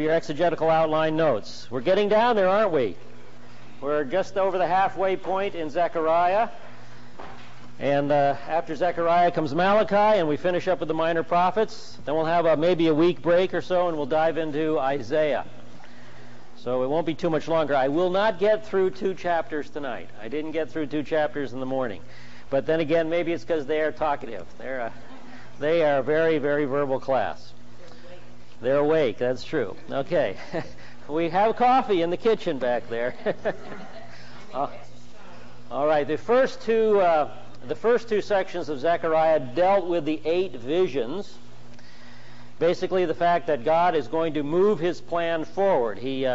your exegetical outline notes. We're getting down there, aren't we? We're just over the halfway point in Zechariah. And after Zechariah comes Malachi, and we finish up with the minor prophets. Then we'll have maybe a week break or so, and we'll dive into Isaiah. So it won't be too much longer. I will not get through 2 chapters tonight. I didn't get through 2 chapters in the morning. But then again, maybe it's because they are talkative. They are a very, very verbal class. They're awake, that's true. Okay. We have coffee in the kitchen back there. All right, the first two sections of Zechariah dealt with the 8 visions. Basically, the fact that God is going to move his plan forward. He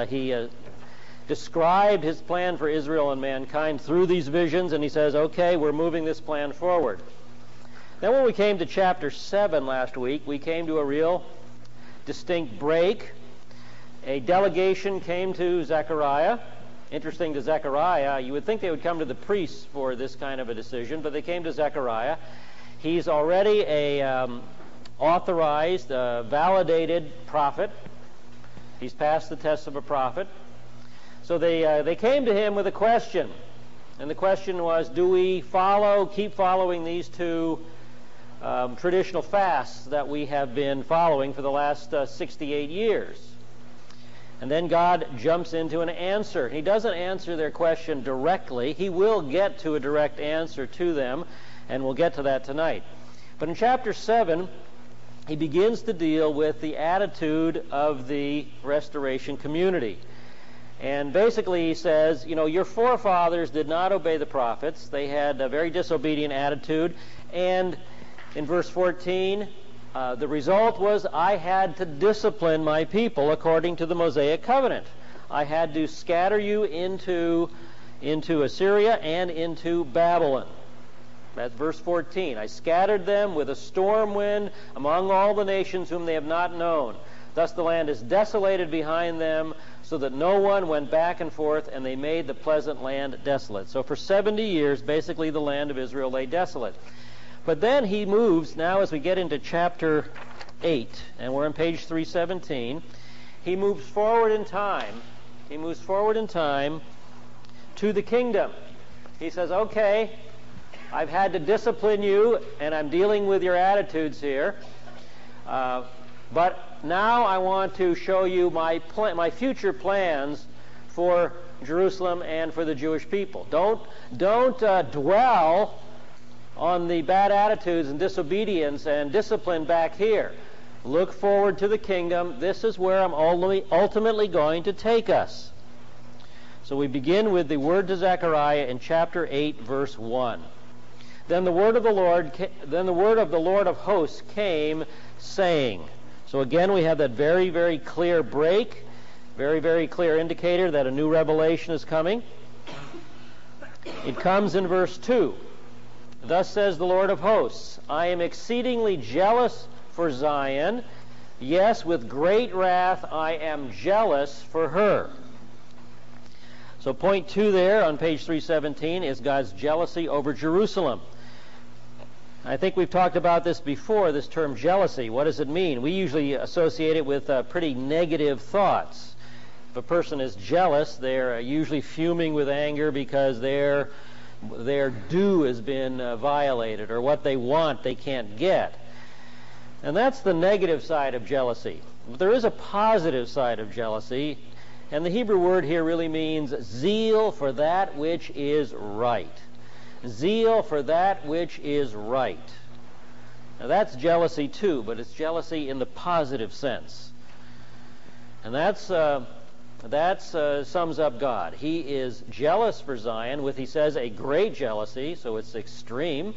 described his plan for Israel and mankind through these visions, and he says, okay, we're moving this plan forward. Then when we came to chapter 7 last week, we came to a real distinct break. A delegation came to Zechariah. Interesting to Zechariah, you would think they would come to the priests for this kind of a decision, but they came to Zechariah. He's already a authorized, validated prophet. He's passed the test of a prophet. So they came to him with a question. And the question was, do we keep following these 2 traditional fasts that we have been following for the last 68 years? And then God jumps into an answer. He doesn't answer their question directly. He will get to a direct answer to them, and we'll get to that tonight. But in chapter 7, he begins to deal with the attitude of the restoration community. And basically he says, your forefathers did not obey the prophets. They had a very disobedient attitude. And in verse 14, the result was I had to discipline my people according to the Mosaic covenant. I had to scatter you into Assyria and into Babylon. That's verse 14. I scattered them with a storm wind among all the nations whom they have not known. Thus the land is desolated behind them, so that no one went back and forth, and they made the pleasant land desolate. So for 70 years, basically the land of Israel lay desolate. But then he moves, now as we get into chapter 8, and we're on page 317, he moves forward in time. He moves forward in time to the kingdom. He says, okay, I've had to discipline you, and I'm dealing with your attitudes here. But now I want to show you my future plans for Jerusalem and for the Jewish people. Don't dwell on the bad attitudes and disobedience and discipline back here. Look forward to the kingdom. This is where I'm ultimately going to take us. So we begin with the word to Zechariah in chapter 8, verse 1. Then the word of the Lord of hosts came, saying. So again, we have that very, very clear break, very, very clear indicator that a new revelation is coming. It comes in verse 2. Thus says the Lord of hosts, I am exceedingly jealous for Zion. Yes, with great wrath I am jealous for her. So point 2 there on page 317 is God's jealousy over Jerusalem. I think we've talked about this before, this term jealousy. What does it mean? We usually associate it with pretty negative thoughts. If a person is jealous, they're usually fuming with anger because their due has been violated, or what they want they can't get. And that's the negative side of jealousy. But there is a positive side of jealousy, and the Hebrew word here really means zeal for that which is right. Zeal for that which is right. Now that's jealousy too, but it's jealousy in the positive sense. And that sums up God. He is jealous for Zion with, he says, a great jealousy, so it's extreme.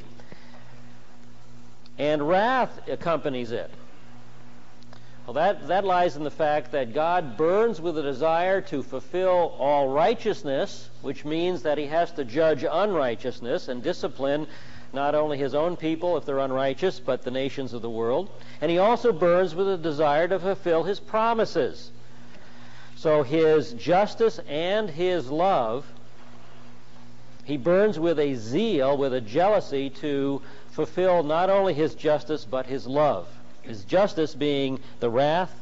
And wrath accompanies it. Well, that lies in the fact that God burns with a desire to fulfill all righteousness, which means that he has to judge unrighteousness and discipline not only his own people if they're unrighteous, but the nations of the world. And he also burns with a desire to fulfill his promises. So his justice and his love, he burns with a zeal, with a jealousy to fulfill not only his justice but his love. His justice being the wrath,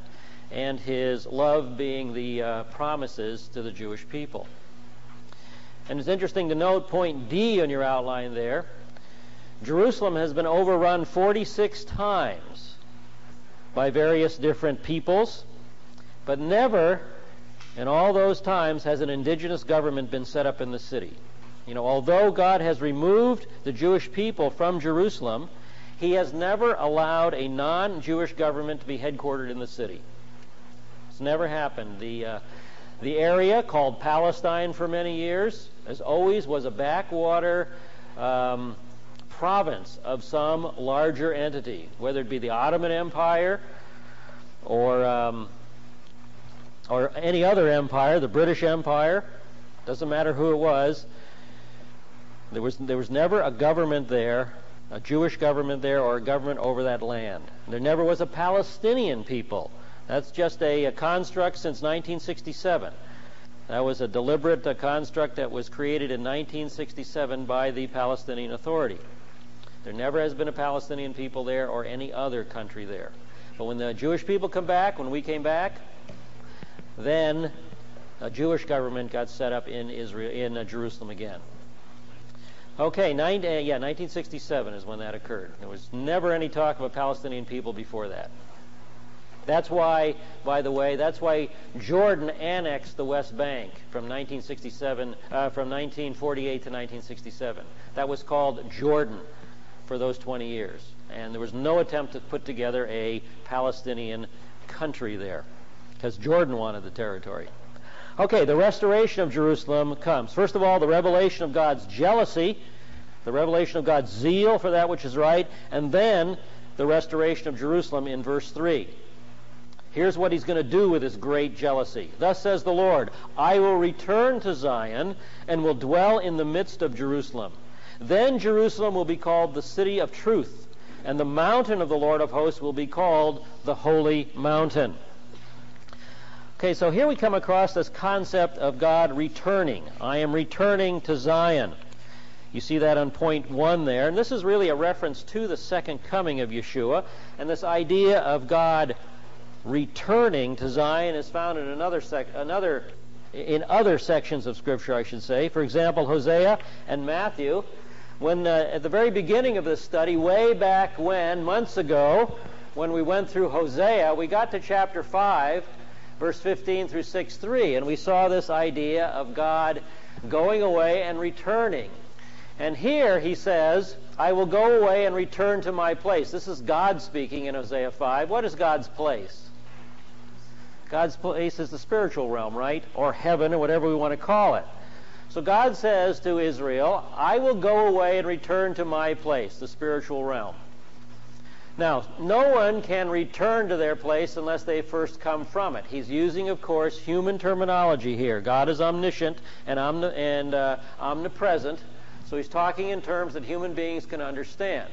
and his love being the promises to the Jewish people. And it's interesting to note point D on your outline there. Jerusalem has been overrun 46 times by various different peoples, but never in all those times has an indigenous government been set up in the city. Although God has removed the Jewish people from Jerusalem, he has never allowed a non-Jewish government to be headquartered in the city. It's never happened. The area called Palestine for many years, as always, was a backwater province of some larger entity, whether it be the Ottoman Empire or any other empire, the British Empire. Doesn't matter who it was. There was never a government there, a Jewish government there, or a government over that land. There never was a Palestinian people. That's just a construct since 1967. That was a deliberate construct that was created in 1967 by the Palestinian Authority. There never has been a Palestinian people there or any other country there. But when the Jewish people come back, when we came back, then a Jewish government got set up in Jerusalem again. Okay, 1967 is when that occurred. There was never any talk of a Palestinian people before that. That's why, by the way, Jordan annexed the West Bank from 1948 to 1967. That was called Jordan for those 20 years. And there was no attempt to put together a Palestinian country there, because Jordan wanted the territory. Okay, the restoration of Jerusalem comes. First of all, the revelation of God's jealousy, the revelation of God's zeal for that which is right, and then the restoration of Jerusalem in verse 3. Here's what he's going to do with his great jealousy. Thus says the Lord, I will return to Zion and will dwell in the midst of Jerusalem. Then Jerusalem will be called the city of truth, and the mountain of the Lord of hosts will be called the holy mountain. Okay, so here we come across this concept of God returning. I am returning to Zion. You see that on point 1 there. And this is really a reference to the second coming of Yeshua. And this idea of God returning to Zion is found in other sections of Scripture, I should say. For example, Hosea and Matthew. When at the very beginning of this study, way back when, months ago, when we went through Hosea, we got to chapter 5, verse 15 through 6:3, and we saw this idea of God going away and returning. And here he says, I will go away and return to my place. This is God speaking in Hosea 5. What is God's place? God's place is the spiritual realm, right? Or heaven, or whatever we want to call it. So God says to Israel, I will go away and return to my place, the spiritual realm. Now, no one can return to their place unless they first come from it. He's using, of course, human terminology here. God is omniscient and omnipresent, so he's talking in terms that human beings can understand.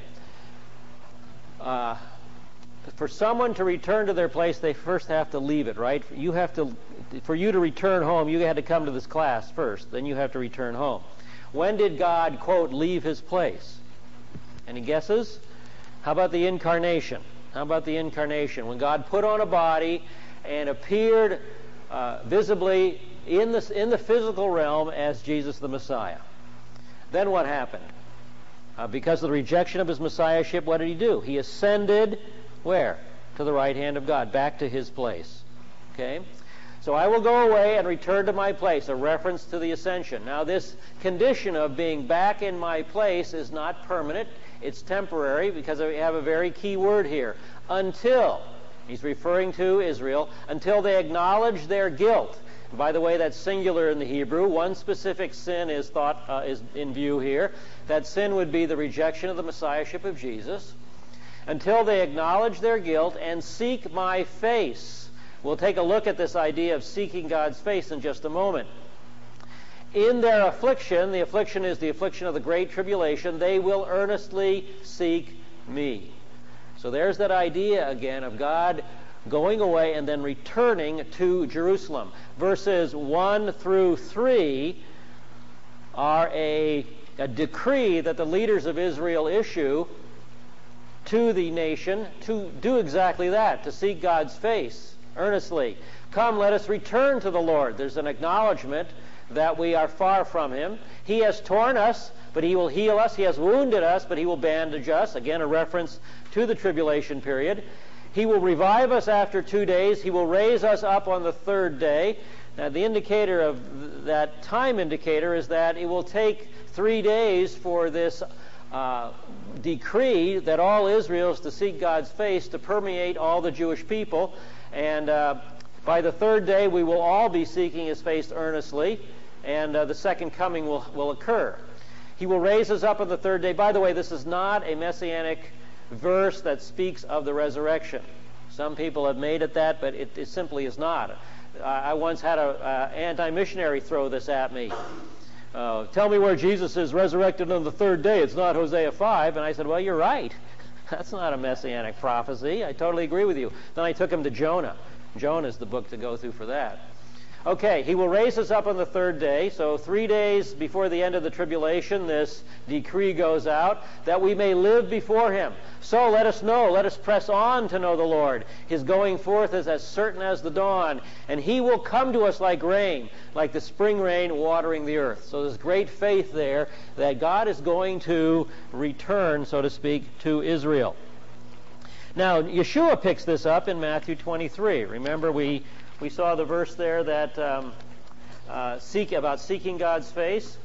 For someone to return to their place, they first have to leave it, right? For you to return home, you had to come to this class first. Then you have to return home. When did God, quote, leave his place? Any guesses? How about the incarnation? When God put on a body and appeared visibly in the physical realm as Jesus the Messiah. Then what happened? Because of the rejection of his messiahship, what did he do? He ascended where? To the right hand of God, back to his place. Okay? So I will go away and return to my place, a reference to the ascension. Now this condition of being back in my place is not permanent. It's temporary, because we have a very key word here. Until, he's referring to Israel, until they acknowledge their guilt. And by the way, that's singular in the Hebrew. One specific sin is in view here. That sin would be the rejection of the messiahship of Jesus. Until they acknowledge their guilt and seek my face. We'll take a look at this idea of seeking God's face in just a moment. In their affliction, the affliction is the affliction of the great tribulation, they will earnestly seek me. So there's that idea again of God going away and then returning to Jerusalem. Verses 1 through 3 are a decree that the leaders of Israel issue to the nation to do exactly that, to seek God's face earnestly. Come, let us return to the Lord. There's an acknowledgement that we are far from him. He has torn us, but he will heal us. He has wounded us, but he will bandage us. Again, a reference to the tribulation period. He will revive us after 2 days. He will raise us up on the 3rd day. Now, the indicator of that time indicator is that it will take 3 days for this decree that all Israel is to seek God's face to permeate all the Jewish people. And by the 3rd day, we will all be seeking his face earnestly, and the second coming will occur. He will raise us up on the 3rd day. By the way, this is not a messianic verse that speaks of the resurrection. Some people have made it that, but it simply is not. I once had an anti-missionary throw this at me. Tell me where Jesus is resurrected on the 3rd day. It's not Hosea 5. And I said, well, you're right. That's not a messianic prophecy. I totally agree with you. Then I took him to Jonah. Jonah is the book to go through for that. Okay, he will raise us up on the 3rd day. So 3 days before the end of the tribulation, this decree goes out that we may live before him. So let us know, let us press on to know the Lord. His going forth is as certain as the dawn, and he will come to us like rain, like the spring rain watering the earth. So there's great faith there that God is going to return, so to speak, to Israel. Now, Yeshua picks this up in Matthew 23. Remember, we saw the verse there that about seeking God's face.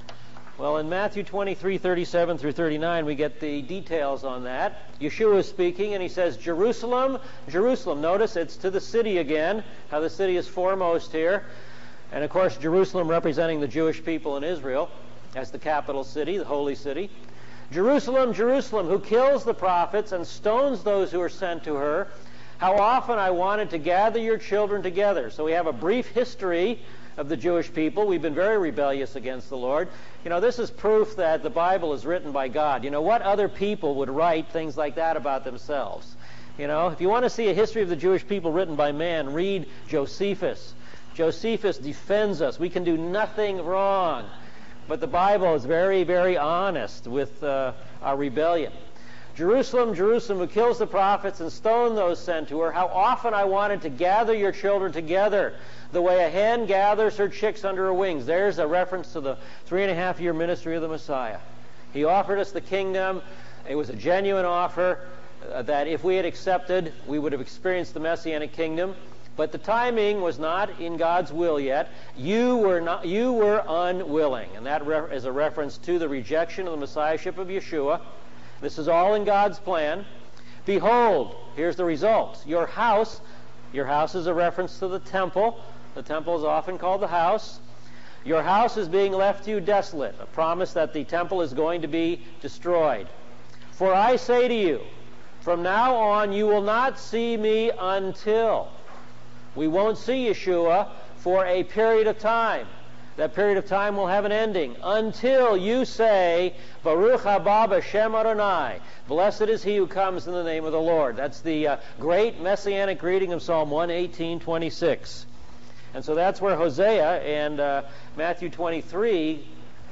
Well, in Matthew 23, 37 through 39, we get the details on that. Yeshua is speaking, and he says, Jerusalem, Jerusalem. Notice it's to the city again, how the city is foremost here. And, of course, Jerusalem representing the Jewish people in Israel as the capital city, the holy city. Jerusalem, Jerusalem, who kills the prophets and stones those who are sent to her. How often I wanted to gather your children together. So we have a brief history of the Jewish people. We've been very rebellious against the Lord. You know, this is proof that the Bible is written by God. You know, what other people would write things like that about themselves? You know, if you want to see a history of the Jewish people written by man, read Josephus. Josephus defends us. We can do nothing wrong. But the Bible is very, very honest with our rebellion. Jerusalem, Jerusalem, who kills the prophets and stone those sent to her, how often I wanted to gather your children together, the way a hen gathers her chicks under her wings. There's a reference to the 3.5-year ministry of the Messiah. He offered us the kingdom. It was a genuine offer that if we had accepted, we would have experienced the Messianic kingdom. But the timing was not in God's will yet. You were unwilling. And that is a reference to the rejection of the Messiahship of Yeshua. This is all in God's plan. Behold, here's the results. Your house is a reference to the temple. The temple is often called the house. Your house is being left to you desolate, a promise that the temple is going to be destroyed. For I say to you, from now on you will not see me until. We won't see Yeshua for a period of time. That period of time will have an ending until you say, Baruch haba b'shem Adonai. Blessed is he who comes in the name of the Lord. That's the great messianic greeting of Psalm 118:26. And so that's where Hosea and Matthew 23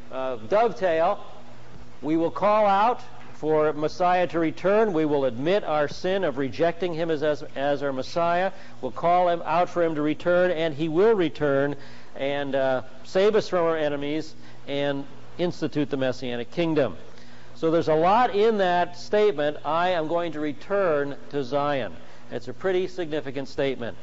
dovetail. We will call out for Messiah to return. We will admit our sin of rejecting him as our Messiah. We'll call him out for him to return, and he will return and save us from our enemies and institute the Messianic kingdom. So there's a lot in that statement, I am going to return to Zion. It's a pretty significant statement.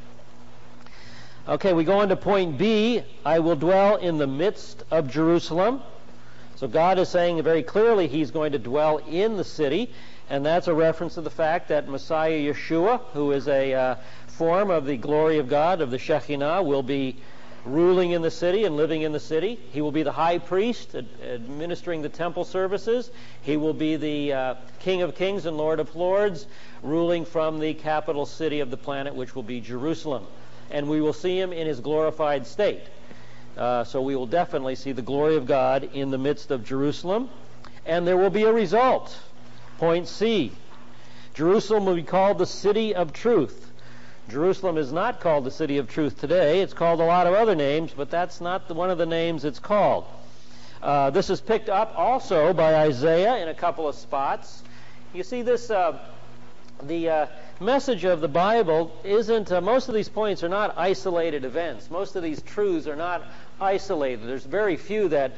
Okay, we go on to point B, I will dwell in the midst of Jerusalem. So God is saying very clearly he's going to dwell in the city, and that's a reference to the fact that Messiah Yeshua, who is a form of the glory of God, of the Shekinah, will be ruling in the city and living in the city. He will be the high priest administering the temple services. He will be the King of Kings and Lord of Lords, ruling from the capital city of the planet, which will be Jerusalem. And we will see him in his glorified state. So we will definitely see the glory of God in the midst of Jerusalem. And there will be a result. Point C. Jerusalem will be called the city of truth. Jerusalem is not called the city of truth today. It's called a lot of other names, but that's not one of the names it's called. This is picked up also by Isaiah in a couple of spots. You see this the message of the Bible isn't, most of these points are not isolated events. Most of these truths are not isolated. There's very few that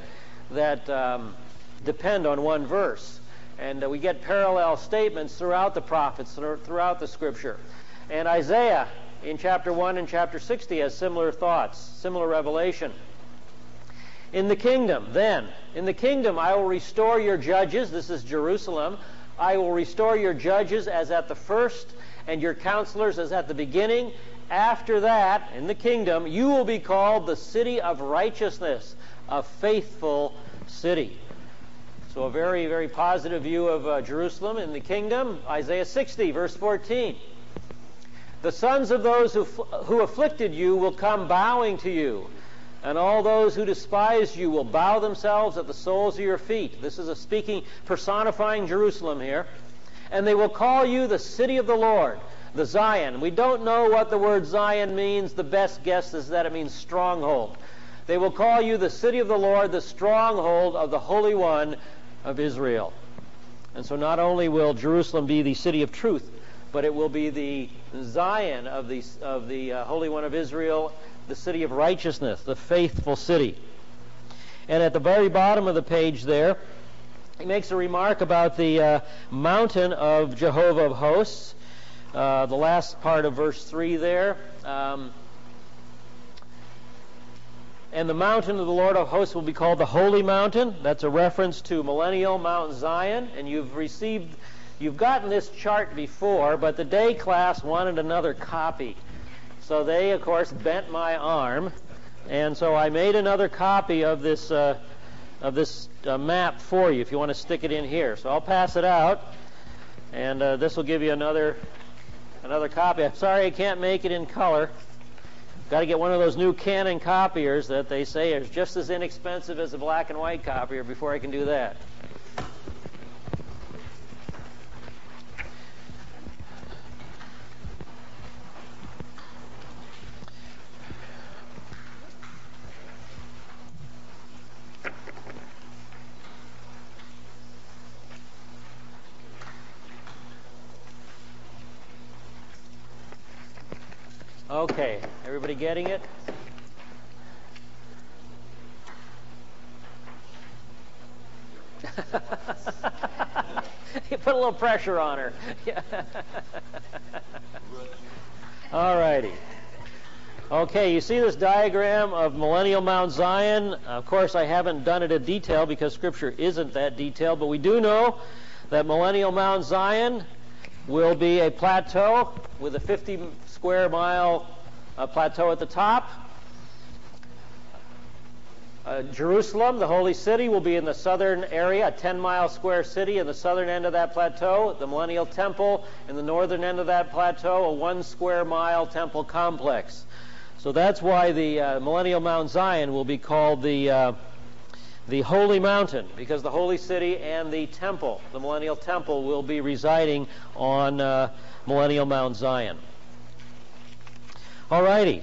depend on one verse. And we get parallel statements throughout the prophets, throughout the Scripture. And Isaiah in chapter 1 and chapter 60 has similar thoughts, similar revelation. In the kingdom, then, in the kingdom I will restore your judges. This is Jerusalem. I will restore your judges as at the first, and your counselors as at the beginning. After that, in the kingdom, you will be called the city of righteousness, a faithful city. So a very, very positive view of Jerusalem in the kingdom. Isaiah 60, verse 14. The sons of those who afflicted you will come bowing to you, and all those who despised you will bow themselves at the soles of your feet. This is a speaking, personifying Jerusalem here. And they will call you the city of the Lord, the Zion. We don't know what the word Zion means. The best guess is that it means stronghold. They will call you the city of the Lord, the stronghold of the Holy One of Israel. And so not only will Jerusalem be the city of truth, but it will be the Zion of the Holy One of Israel, the city of righteousness, the faithful city. And at the very bottom of the page there, he makes a remark about the mountain of Jehovah of hosts. The last part of verse 3 there. And the mountain of the Lord of hosts will be called the Holy Mountain. That's a reference to millennial Mount Zion. And you've gotten this chart before, but the day class wanted another copy. So they, of course, bent my arm. And so I made another copy of this map for you if you want to stick it in here. So I'll pass it out. And this will give you another copy. I'm sorry I can't make it in color. Got to get one of those new Canon copiers that they say is just as inexpensive as a black and white copier before I can do that. Okay, everybody getting it? You put a little pressure on her. All righty. Okay, you see this diagram of millennial Mount Zion. Of course, I haven't done it in detail because Scripture isn't that detailed, but we do know that millennial Mount Zion will be a plateau with a 50 square mile plateau at the top. Jerusalem, the holy city, will be in the southern area, a 10-mile square city in the southern end of that plateau. The millennial temple in the northern end of that plateau, a 1 square mile temple complex. So that's why the millennial Mount Zion will be called the Holy Mountain, because the holy city and the temple, the millennial temple, will be residing on millennial Mount Zion. All righty.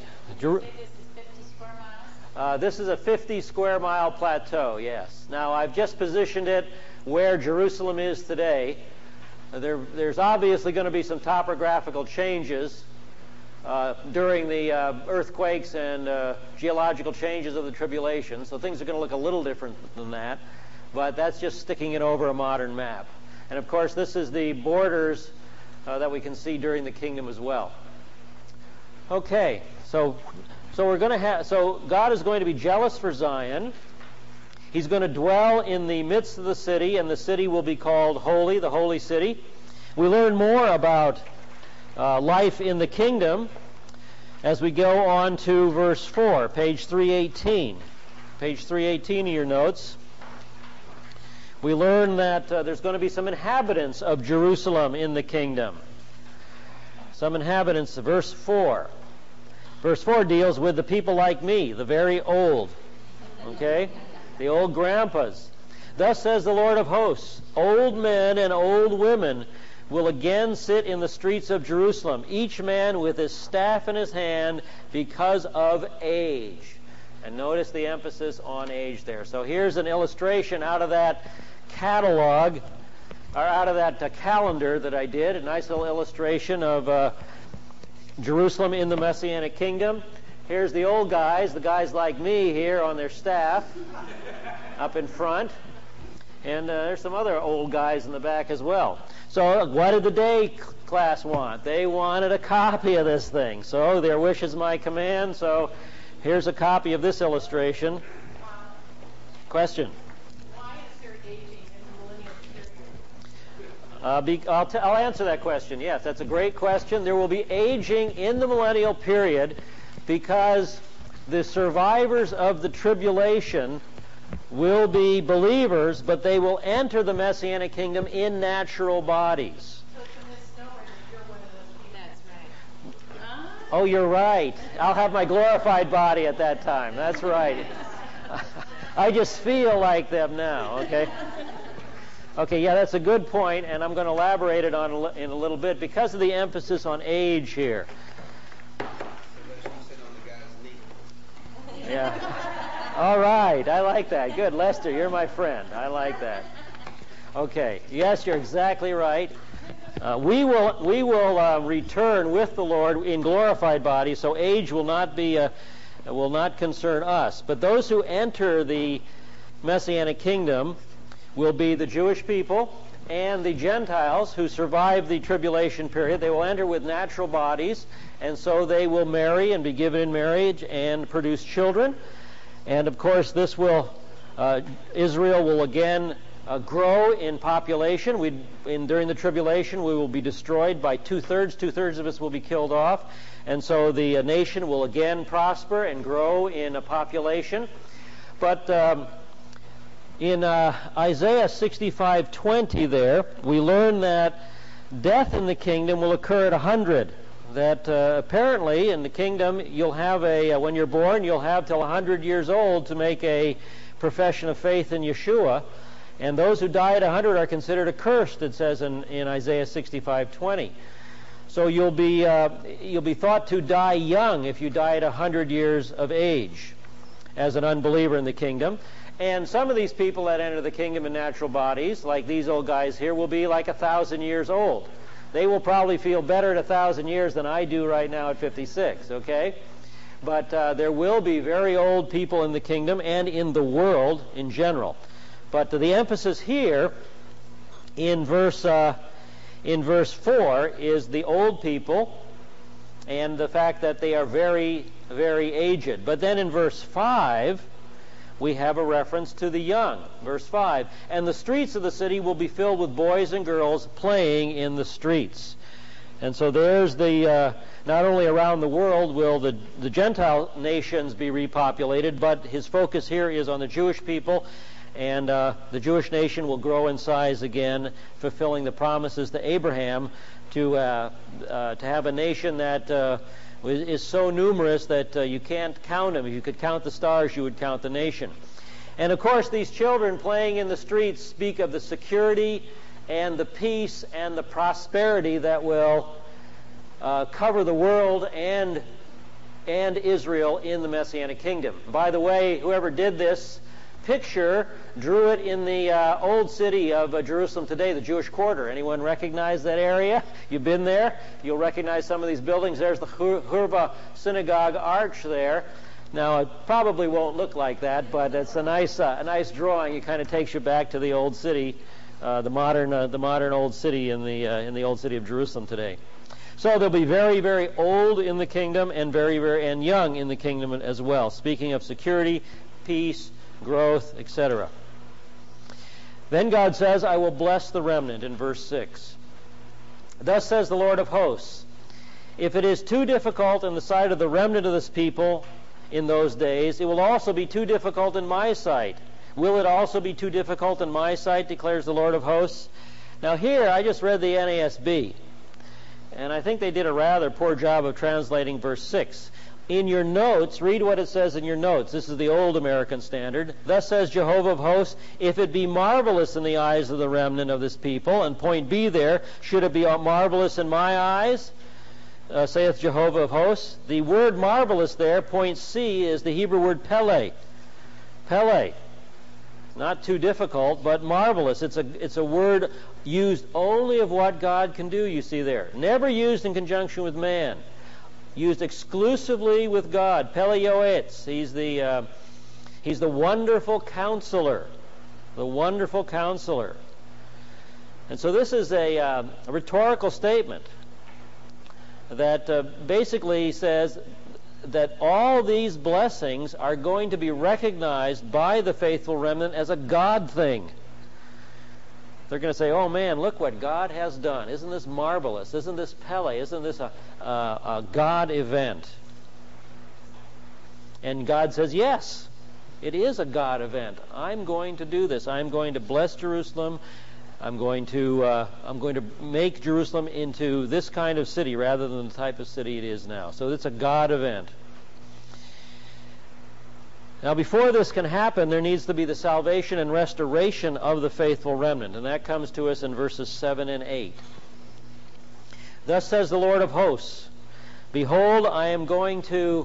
This is a 50 square mile plateau, yes. Now, I've just positioned it where Jerusalem is today. There's obviously going to be some topographical changes during the earthquakes and geological changes of the tribulation, so things are going to look a little different than that, but that's just sticking it over a modern map. And of course, this is the borders that we can see during the kingdom as well. Okay, so we're going to have. So God is going to be jealous for Zion. He's going to dwell in the midst of the city, and the city will be called holy, the holy city. We learn more about life in the kingdom as we go on to verse 4, page 318. Page 318 of your notes. We learn that there's going to be some inhabitants of Jerusalem in the kingdom. Some inhabitants, verse 4. Verse 4 deals with the people like me, the very old. Okay? The old grandpas. Thus says the Lord of hosts, old men and old women will again sit in the streets of Jerusalem, each man with his staff in his hand because of age. And notice the emphasis on age there. So here's an illustration out of that catalog are out of that calendar that I did, a nice little illustration of Jerusalem in the Messianic Kingdom. Here's the old guys, the guys like me here on their staff up in front. And there's some other old guys in the back as well. So what did the day class want? They wanted a copy of this thing. So their wish is my command. So here's a copy of this illustration. Question? Why is there aging in the millennial period? I'll answer that question. Yes, that's a great question. There will be aging in the millennial period because the survivors of the tribulation will be believers, but they will enter the Messianic kingdom in natural bodies. So it's a misnomer that you're one of those people. That's right. Oh, you're right. I'll have my glorified body at that time. That's right. I just feel like them now, okay? Okay, yeah, that's a good point, and I'm going to elaborate it on in a little bit because of the emphasis on age here. Yeah. All right, I like that. Good, Lester, you're my friend. I like that. Okay, yes, you're exactly right. We will return with the Lord in glorified bodies, so age will not concern us. But those who enter the Messianic kingdom will be the Jewish people and the Gentiles who survive the tribulation period. They will enter with natural bodies, and so they will marry and be given in marriage and produce children. And of course, this will Israel will again grow in population. During the tribulation, we will be destroyed by two-thirds. Two-thirds of us will be killed off, and so the nation will again prosper and grow in a population. But in Isaiah 65:20, there we learn that death in the kingdom will occur at 100. That apparently in the kingdom you'll have when you're born, you'll have till 100 years old to make a profession of faith in Yeshua, and those who die at 100 are considered accursed, it says in Isaiah 65:20. So you'll be thought to die young if you die at 100 years of age as an unbeliever in the kingdom. And some of these people that enter the kingdom in natural bodies, like these old guys here, will be like 1,000 years old. They will probably feel better at 1,000 years than I do right now at 56, okay? But there will be very old people in the kingdom and in the world in general. But the emphasis here in verse 4 is the old people and the fact that they are very, very aged. But then in verse 5, we have a reference to the young. Verse 5, and the streets of the city will be filled with boys and girls playing in the streets. And so there's not only around the world will the Gentile nations be repopulated, but his focus here is on the Jewish people, and the Jewish nation will grow in size again, fulfilling the promises to Abraham to have a nation that is so numerous that you can't count them. If you could count the stars, you would count the nation. And of course, these children playing in the streets speak of the security and the peace and the prosperity that will cover the world and Israel in the Messianic kingdom. By the way, whoever did this picture drew it in the old city of Jerusalem today, the Jewish Quarter. Anyone recognize that area? You've been there? You'll recognize some of these buildings. There's the Hurva Synagogue arch there. Now, it probably won't look like that, but it's a nice drawing. It kind of takes you back to the old city, the modern old city in the old city of Jerusalem today. So they'll be very, very old in the kingdom and very, very and young in the kingdom as well. Speaking of security, peace, growth, etc. Then God says, I will bless the remnant in verse 6. Thus says the Lord of hosts, if it is too difficult in the sight of the remnant of this people in those days, it will also be too difficult in my sight. Will it also be too difficult in my sight, declares the Lord of hosts? Now here, I just read the NASB, and I think they did a rather poor job of translating verse 6. In your notes, read what it says in your notes. This is the old American Standard. Thus says Jehovah of hosts, if it be marvelous in the eyes of the remnant of this people, and point B there, should it be marvelous in my eyes? Saith Jehovah of hosts. The word marvelous there, point C, is the Hebrew word pele. Pele. not too difficult, but marvelous. It's a word used only of what God can do, you see there. Never used in conjunction with man. Used exclusively with God. Peleioetz. He's the wonderful counselor. The wonderful counselor. And so this is a rhetorical statement that basically says that all these blessings are going to be recognized by the faithful remnant as a God thing. They're going to say, oh man, look what God has done. Isn't this marvelous? Isn't this Pele? Isn't this a God event? And God says, yes, it is a God event. I'm going to do this. I'm going to bless Jerusalem. I'm going to make Jerusalem into this kind of city rather than the type of city it is now. So it's a God event. Now, before this can happen, there needs to be the salvation and restoration of the faithful remnant, and that comes to us in verses 7 and 8. Thus says the Lord of hosts, Behold, I am going to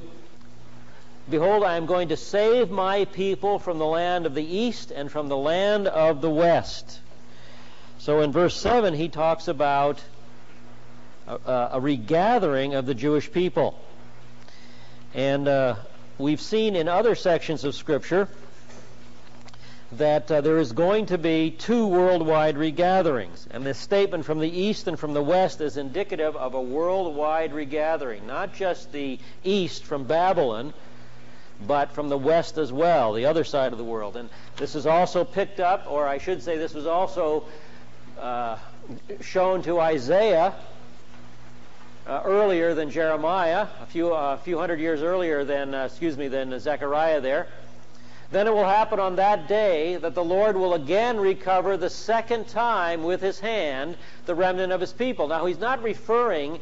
save my people from the land of the east and from the land of the west. So in verse 7, he talks about a regathering of the Jewish people. And we've seen in other sections of Scripture that there is going to be two worldwide regatherings. And this statement from the east and from the west is indicative of a worldwide regathering. Not just the east from Babylon, but from the west as well, the other side of the world. And this is also picked up, or I should say this was also shown to Isaiah earlier than Jeremiah, a few hundred years earlier than Zechariah there. Then it will happen on that day that the Lord will again recover the second time with his hand the remnant of his people. Now he's not referring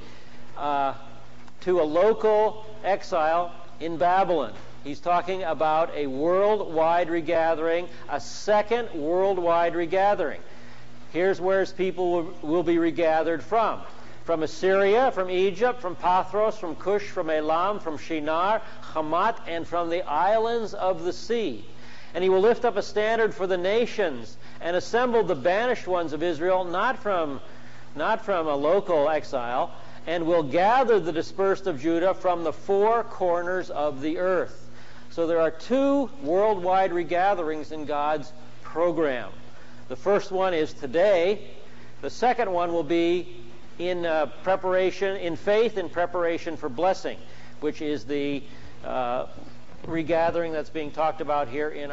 to a local exile in Babylon. He's talking about a worldwide regathering, a second worldwide regathering. Here's where his people will be regathered from. From Assyria, from Egypt, from Pathros, from Cush, from Elam, from Shinar, Hamat, and from the islands of the sea. And he will lift up a standard for the nations and assemble the banished ones of Israel, not from a local exile, and will gather the dispersed of Judah from the four corners of the earth. So there are two worldwide regatherings in God's program. The first one is today. The second one will be in preparation, in faith, in preparation for blessing, which is the regathering that's being talked about here in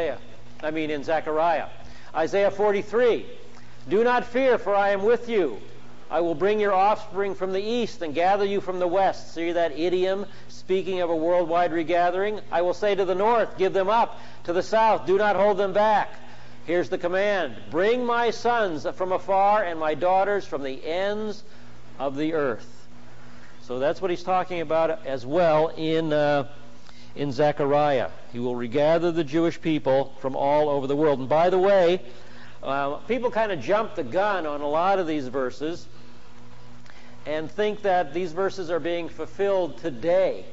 in Zechariah. Isaiah 43, Do not fear, for I am with you. I will bring your offspring from the east and gather you from the west. See that idiom speaking of a worldwide regathering? I will say to the north, give them up. To the south, do not hold them back. Here's the command. Bring my sons from afar and my daughters from the ends of the earth. So that's what he's talking about as well in Zechariah. He will regather the Jewish people from all over the world. And by the way, people kind of jump the gun on a lot of these verses and think that these verses are being fulfilled today.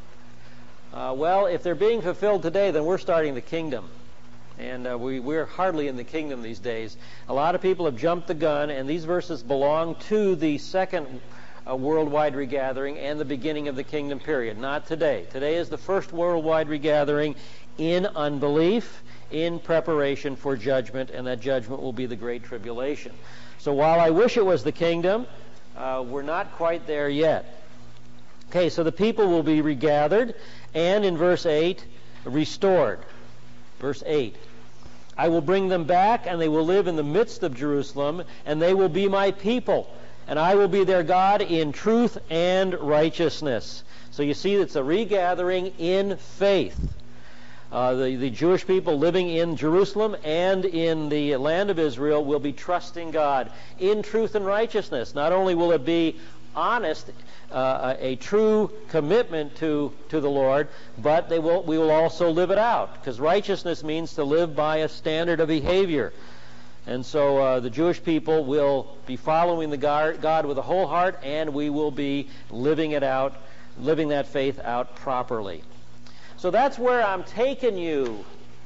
Well, if they're being fulfilled today, then we're starting the kingdom. And we're hardly in the kingdom these days. A lot of people have jumped the gun, and these verses belong to the second worldwide regathering and the beginning of the kingdom period. Not today. Today is the first worldwide regathering in unbelief, in preparation for judgment, and that judgment will be the Great Tribulation. So while I wish it was the kingdom, we're not quite there yet. Okay, so the people will be regathered, and in verse 8, restored. Verse 8, I will bring them back, and they will live in the midst of Jerusalem, and they will be my people, and I will be their God in truth and righteousness. So you see, it's a regathering in faith. The Jewish people living in Jerusalem and in the land of Israel will be trusting God in truth and righteousness. Not only will it be honest, a true commitment to the Lord, but we will also live it out, because righteousness means to live by a standard of behavior. And so the Jewish people will be following the God with a whole heart, and we will be living it out, living that faith out properly. So that's where I'm taking you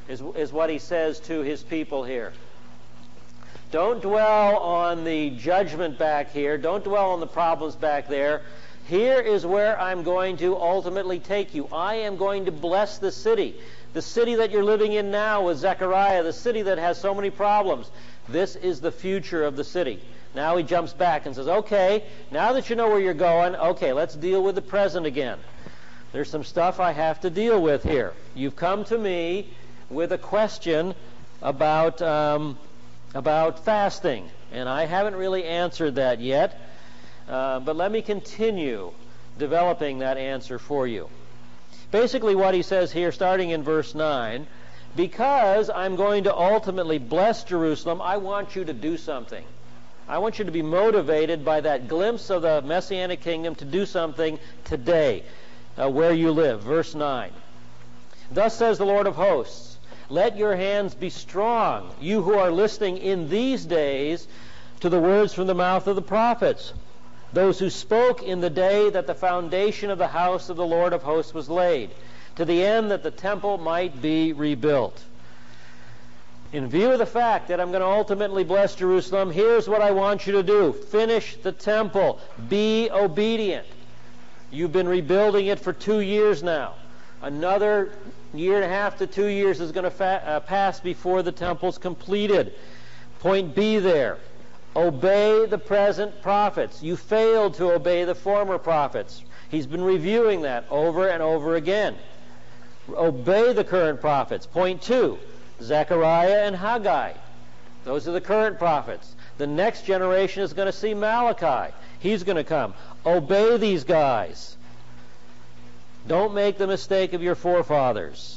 is what he says to his people here. Don't dwell on the judgment back here. Don't dwell on the problems back there. Here is where I'm going to ultimately take you. I am going to bless the city that you're living in now with Zechariah, the city that has so many problems. This is the future of the city. Now he jumps back and says, okay, now that you know where you're going, okay, let's deal with the present again. There's some stuff I have to deal with here. You've come to me with a question about fasting, and I haven't really answered that yet, but let me continue developing that answer for you. Basically what he says here, starting in verse 9, because I'm going to ultimately bless Jerusalem, I want you to do something. I want you to be motivated by that glimpse of the Messianic kingdom to do something today where you live. Verse 9. Thus says the Lord of hosts, let your hands be strong, you who are listening in these days to the words from the mouth of the prophets, those who spoke in the day that the foundation of the house of the Lord of hosts was laid, to the end that the temple might be rebuilt. In view of the fact that I'm going to ultimately bless Jerusalem, here's what I want you to do. Finish the temple. Be obedient. You've been rebuilding it for 2 years now. Another 1.5 to 2 years is going to pass before the temple's completed. Point B there. Obey the present prophets. You failed to obey the former prophets. He's been reviewing that over and over again. Obey the current prophets. Point 2. Zechariah and Haggai. Those are the current prophets. The next generation is going to see Malachi. He's going to come. Obey these guys. Don't make the mistake of your forefathers.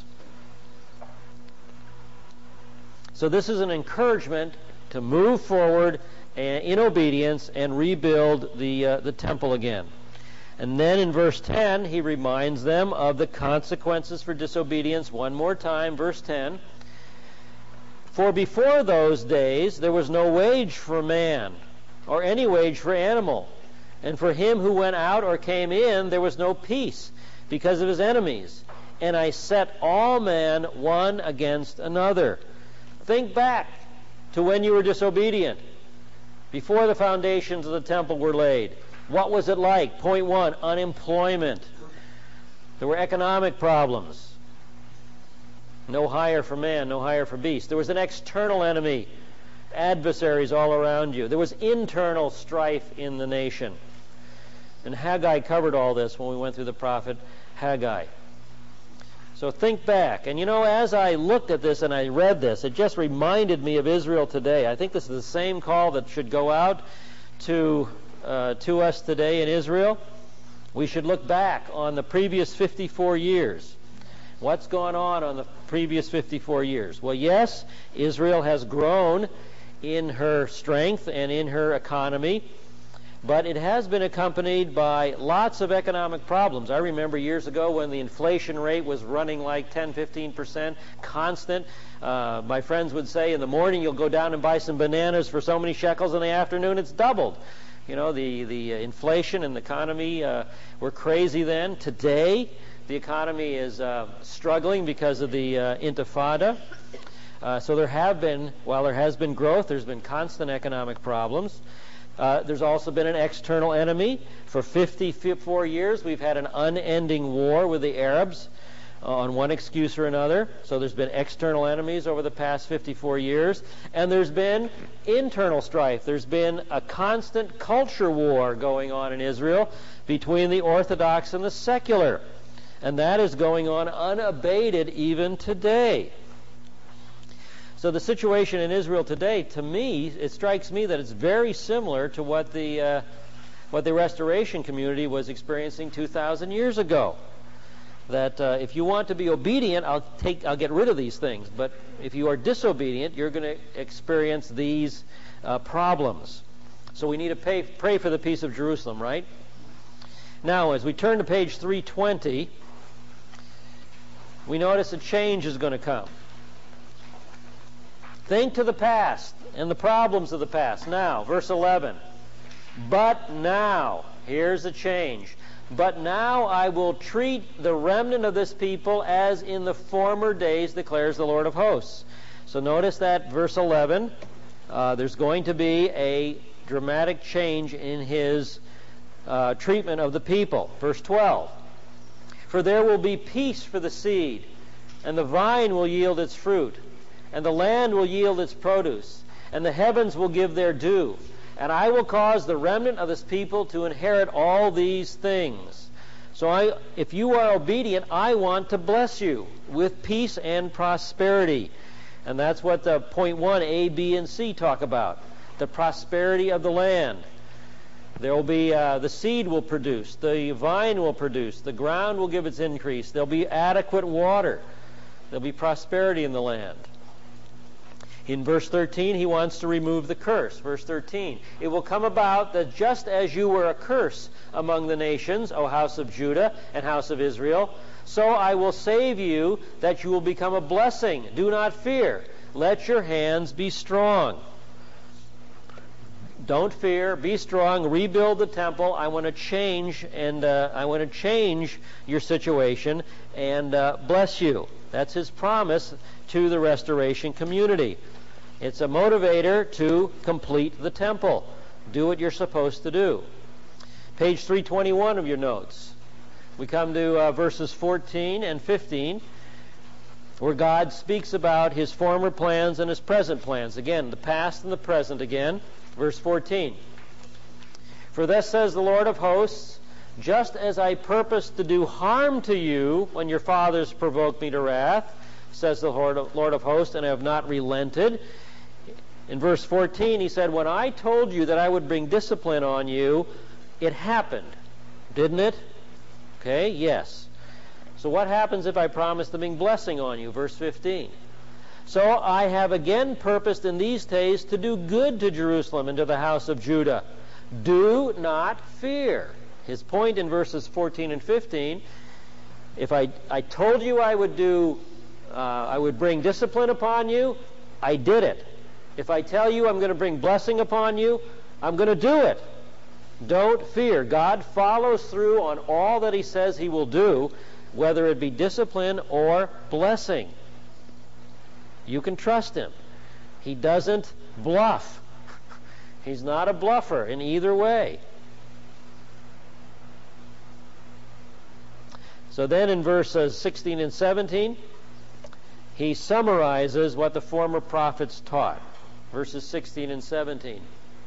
So this is an encouragement to move forward in obedience and rebuild the temple again. And then in verse 10, he reminds them of the consequences for disobedience one more time. Verse 10. For before those days there was no wage for man, or any wage for animal. And for him who went out or came in, there was no peace, because of his enemies. And I set all men one against another. Think back to when you were disobedient, before the foundations of the temple were laid. What was it like? Point 1, unemployment. There were economic problems. No hire for man, no hire for beast. There was an external enemy, adversaries all around you. There was internal strife in the nation. And Haggai covered all this when we went through the prophet Haggai. So think back. And you know, as I looked at this and I read this, it just reminded me of Israel today. I think this is the same call that should go out to us today in Israel. We should look back on the previous 54 years. What's gone on the previous 54 years? Well, yes, Israel has grown in her strength and in her economy, but it has been accompanied by lots of economic problems. I remember years ago when the inflation rate was running like 10-15%, constant. My friends would say in the morning you'll go down and buy some bananas for so many shekels, in the afternoon it's doubled. You know, the inflation and the economy were crazy then. Today, the economy is struggling because of the Intifada. So while there has been growth, there's been constant economic problems. There's also been an external enemy. For 54 years, we've had an unending war with the Arabs on one excuse or another. So there's been external enemies over the past 54 years. And there's been internal strife. There's been a constant culture war going on in Israel between the Orthodox and the secular. And that is going on unabated even today. So the situation in Israel today, to me, it strikes me that it's very similar to what the Restoration community was experiencing 2,000 years ago. That if you want to be obedient, I'll get rid of these things. But if you are disobedient, you're going to experience these problems. So we need to pray for the peace of Jerusalem, right? Now, as we turn to page 320, we notice a change is going to come. Think to the past and the problems of the past. Now, verse 11. But now, here's a change. But now I will treat the remnant of this people as in the former days, declares the Lord of hosts. So notice that verse 11, there's going to be a dramatic change in his treatment of the people. Verse 12, for there will be peace for the seed, and the vine will yield its fruit, and the land will yield its produce, and the heavens will give their due. And I will cause the remnant of this people to inherit all these things. So if you are obedient, I want to bless you with peace and prosperity. And that's what the point 1, A, B, and C talk about. The prosperity of the land. There will be, the seed will produce, the vine will produce, the ground will give its increase, there'll be adequate water, there'll be prosperity in the land. In verse 13, he wants to remove the curse. Verse 13, it will come about that just as you were a curse among the nations, O house of Judah and house of Israel, so I will save you, that you will become a blessing. Do not fear. Let your hands be strong. Don't fear. Be strong. Rebuild the temple. I want to change, and I want to change your situation and bless you. That's his promise to the restoration community. It's a motivator to complete the temple. Do what you're supposed to do. Page 321 of your notes. We come to verses 14 and 15, where God speaks about his former plans and his present plans. Again, the past and the present again. Verse 14. For thus says the Lord of hosts, just as I purposed to do harm to you when your fathers provoked me to wrath, says the Lord of hosts, and I have not relented. In verse 14, he said, when I told you that I would bring discipline on you, it happened. Didn't it? Okay, yes. So what happens if I promise to bring blessing on you? Verse 15. So I have again purposed in these days to do good to Jerusalem and to the house of Judah. Do not fear. His point in verses 14 and 15, if I told you I would bring discipline upon you, I did it. If I tell you I'm going to bring blessing upon you, I'm going to do it. Don't fear. God follows through on all that he says he will do, whether it be discipline or blessing. You can trust him. He doesn't bluff. He's not a bluffer in either way. So then in verses 16 and 17, he summarizes what the former prophets taught. Verses 16 and 17.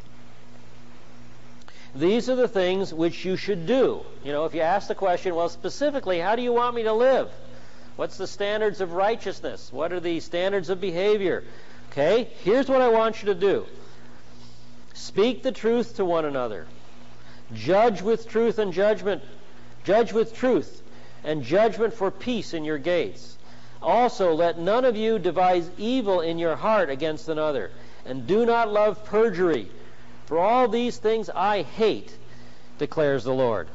These are the things which you should do. You know, if you ask the question, well, specifically, how do you want me to live? What's the standards of righteousness? What are the standards of behavior? Okay, here's what I want you to do. Speak the truth to one another. Judge with truth and judgment. Judge with truth and judgment for peace in your gates. Also, let none of you devise evil in your heart against another. And do not love perjury. For all these things I hate, declares the Lord.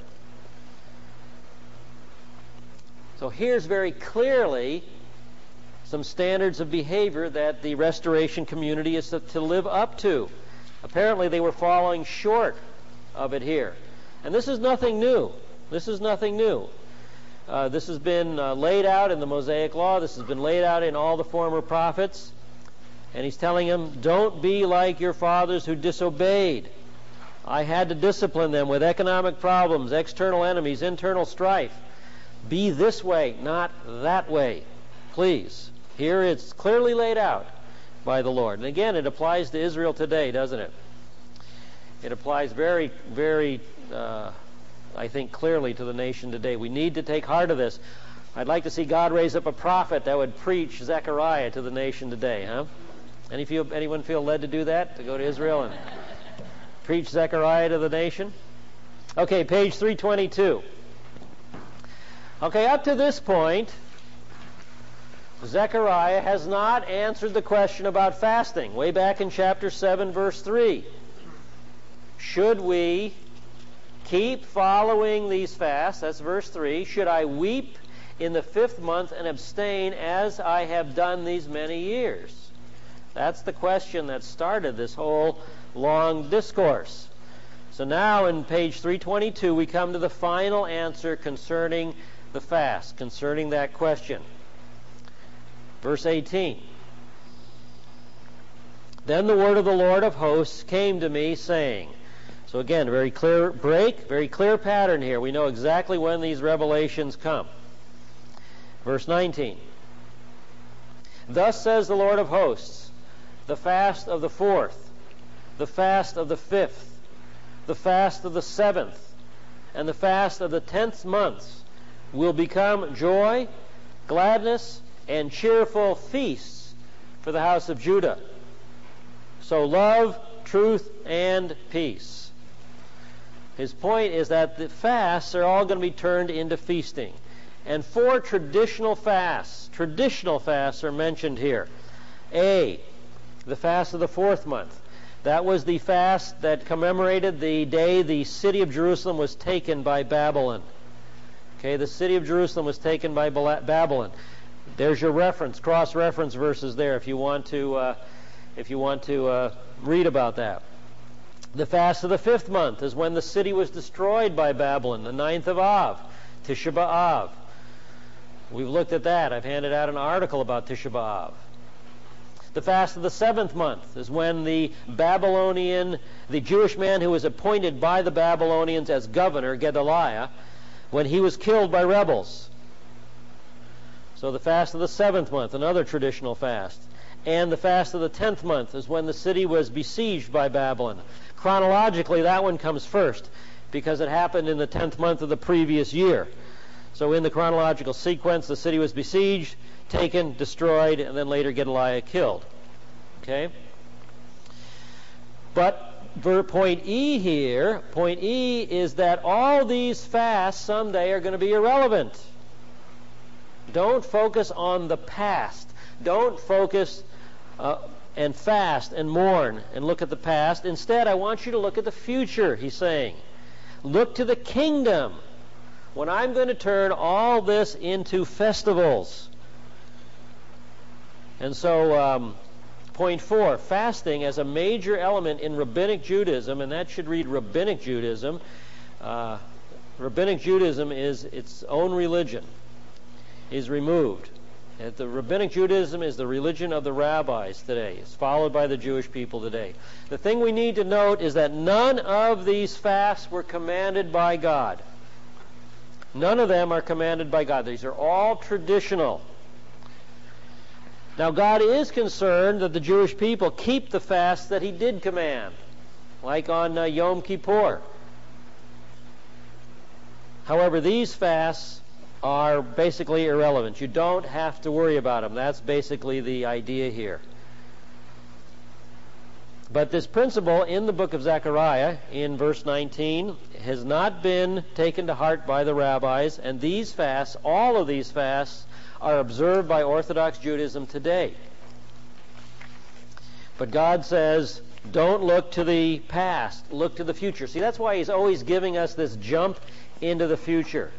So here's very clearly some standards of behavior that the restoration community is to live up to. Apparently they were falling short of it here. And this is nothing new. This is nothing new. This has been laid out in the Mosaic Law. This has been laid out in all the former prophets. And he's telling them, don't be like your fathers who disobeyed. I had to discipline them with economic problems, external enemies, internal strife. Be this way, not that way. Please. Here it's clearly laid out by the Lord. And again, it applies to Israel today, doesn't it? It applies very, very, I think, clearly to the nation today. We need to take heart of this. I'd like to see God raise up a prophet that would preach Zechariah to the nation today, huh? Anyone feel led to do that? To go to Israel and preach Zechariah to the nation? Okay, page 322. Okay, up to this point, Zechariah has not answered the question about fasting. Way back in chapter 7, verse 3. Should we keep following these fasts? That's verse 3. Should I weep in the 5th month and abstain as I have done these many years? That's the question that started this whole long discourse. So now in page 322 we come to the final answer concerning the fast, concerning that question. Verse 18. Then the word of the Lord of hosts came to me, saying. So again, a very clear break, very clear pattern here. We know exactly when these revelations come. Verse 19. Thus says the Lord of hosts, the fast of the 4th, the fast of the 5th, the fast of the 7th, and the fast of the 10th month will become joy, gladness, and cheerful feasts for the house of Judah. So love, truth, and peace. His point is that the fasts are all going to be turned into feasting. And 4 traditional fasts are mentioned here. A, the fast of the 4th month. That was the fast that commemorated the day the city of Jerusalem was taken by Babylon. Okay, the city of Jerusalem was taken by Babylon. There's your reference, cross-reference verses there if you want to read about that. The fast of the 5th month is when the city was destroyed by Babylon, the 9th of Av, Tisha B'Av. We've looked at that. I've handed out an article about Tisha B'Av. The fast of the 7th month is when the Jewish man who was appointed by the Babylonians as governor, Gedaliah, when he was killed by rebels. So the fast of the 7th month, another traditional fast. And the fast of the 10th month is when the city was besieged by Babylon. Chronologically, that one comes first because it happened in the 10th month of the previous year. So in the chronological sequence, the city was besieged, taken, destroyed, and then later Gedaliah killed. Okay? But point E here, point E is that all these fasts someday are going to be irrelevant. Don't focus on the past. Don't focus and fast and mourn and look at the past. Instead, I want you to look at the future, he's saying. Look to the kingdom, when I'm going to turn all this into festivals. And so, point 4, fasting as a major element in Rabbinic Judaism, and that should read Rabbinic Judaism. Rabbinic Judaism is its own religion, is removed. And the Rabbinic Judaism is the religion of the rabbis today. It's followed by the Jewish people today. The thing we need to note is that none of these fasts were commanded by God. None of them are commanded by God. These are all traditional. Now, God is concerned that the Jewish people keep the fasts that He did command, like on Yom Kippur. However, these fasts are basically irrelevant. You don't have to worry about them. That's basically the idea here. But this principle in the book of Zechariah, in verse 19, has not been taken to heart by the rabbis, and these fasts, all of these fasts, are observed by Orthodox Judaism today. But God says, don't look to the past, look to the future. See, that's why He's always giving us this jump into the future.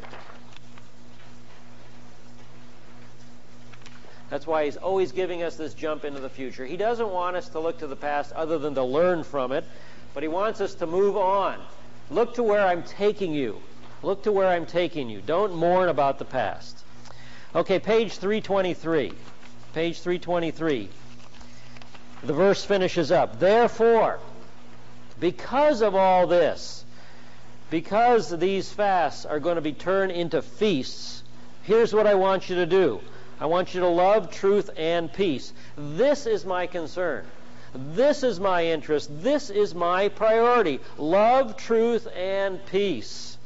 That's why He's always giving us this jump into the future. He doesn't want us to look to the past other than to learn from it, but He wants us to move on. Look to where I'm taking you. Look to where I'm taking you. Don't mourn about the past. Okay, page 323. Page 323. The verse finishes up. Therefore, because of all this, because these fasts are going to be turned into feasts, here's what I want you to do. I want you to love, truth, and peace. This is my concern. This is my interest. This is my priority. Love, truth, and peace.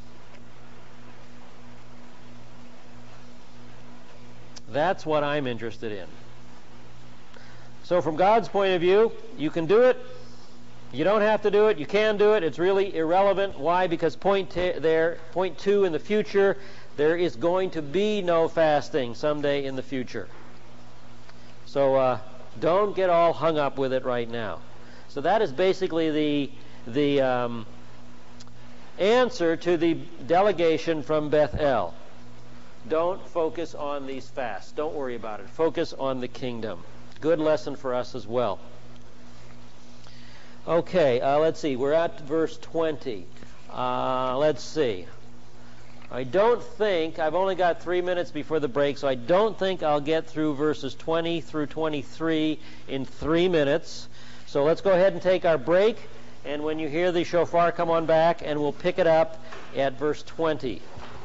That's what I'm interested in. So from God's point of view, you can do it. You don't have to do it. You can do it. It's really irrelevant. Why? Because point 2 in the future, there is going to be no fasting someday in the future. So don't get all hung up with it right now. So that is basically the answer to the delegation from Bethel. Don't focus on these fasts. Don't worry about it. Focus on the kingdom. Good lesson for us as well. Okay, let's see. We're at verse 20. Let's see. I've only got 3 minutes before the break, so I don't think I'll get through verses 20 through 23 in 3 minutes. So let's go ahead and take our break, and when you hear the shofar, come on back, and we'll pick it up at verse 20.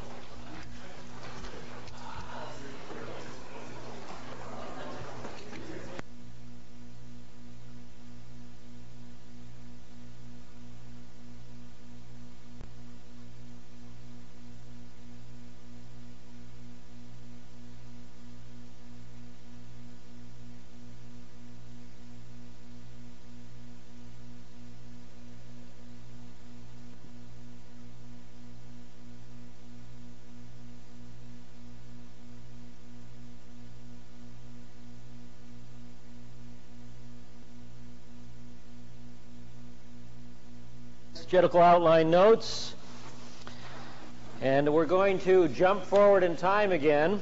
Exegetical outline notes, and we're going to jump forward in time again.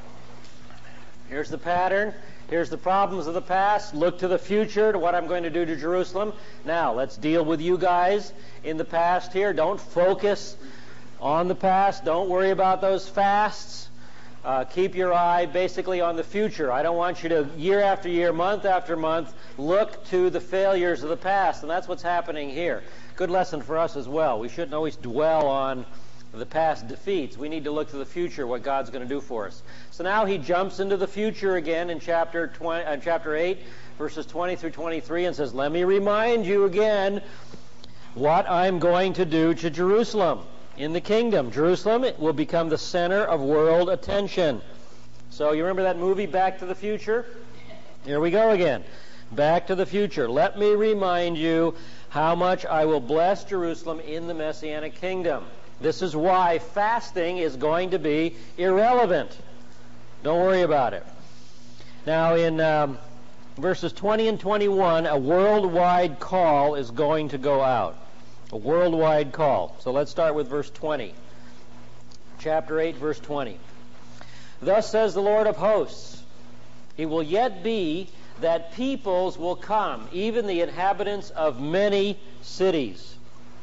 Here's the pattern. Here's the problems of the past. Look to the future, to what I'm going to do to Jerusalem. Now, let's deal with you guys in the past here. Don't focus on the past. Don't worry about those fasts. Keep your eye basically on the future. I don't want you to, year after year, month after month, look to the failures of the past, and that's what's happening here. Good lesson for us as well. We shouldn't always dwell on the past defeats. We need to look to the future, what God's going to do for us. So now he jumps into the future again in chapter 8, verses 20 through 23, and says, let me remind you again what I'm going to do to Jerusalem in the kingdom. Jerusalem will become the center of world attention. So you remember that movie, Back to the Future? Here we go again. Back to the future. Let me remind you how much I will bless Jerusalem in the Messianic kingdom. This is why fasting is going to be irrelevant. Don't worry about it. Now in verses 20 and 21, a worldwide call is going to go out. A worldwide call. So let's start with verse 20. Chapter 8, verse 20. Thus says the Lord of hosts, it will yet be that peoples will come, even the inhabitants of many cities.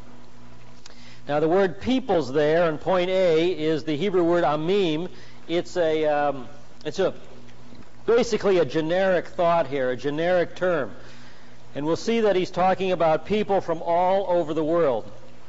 Now the word peoples there in point A is the Hebrew word amim. It's basically a generic thought here, a generic term. And we'll see that he's talking about people from all over the world.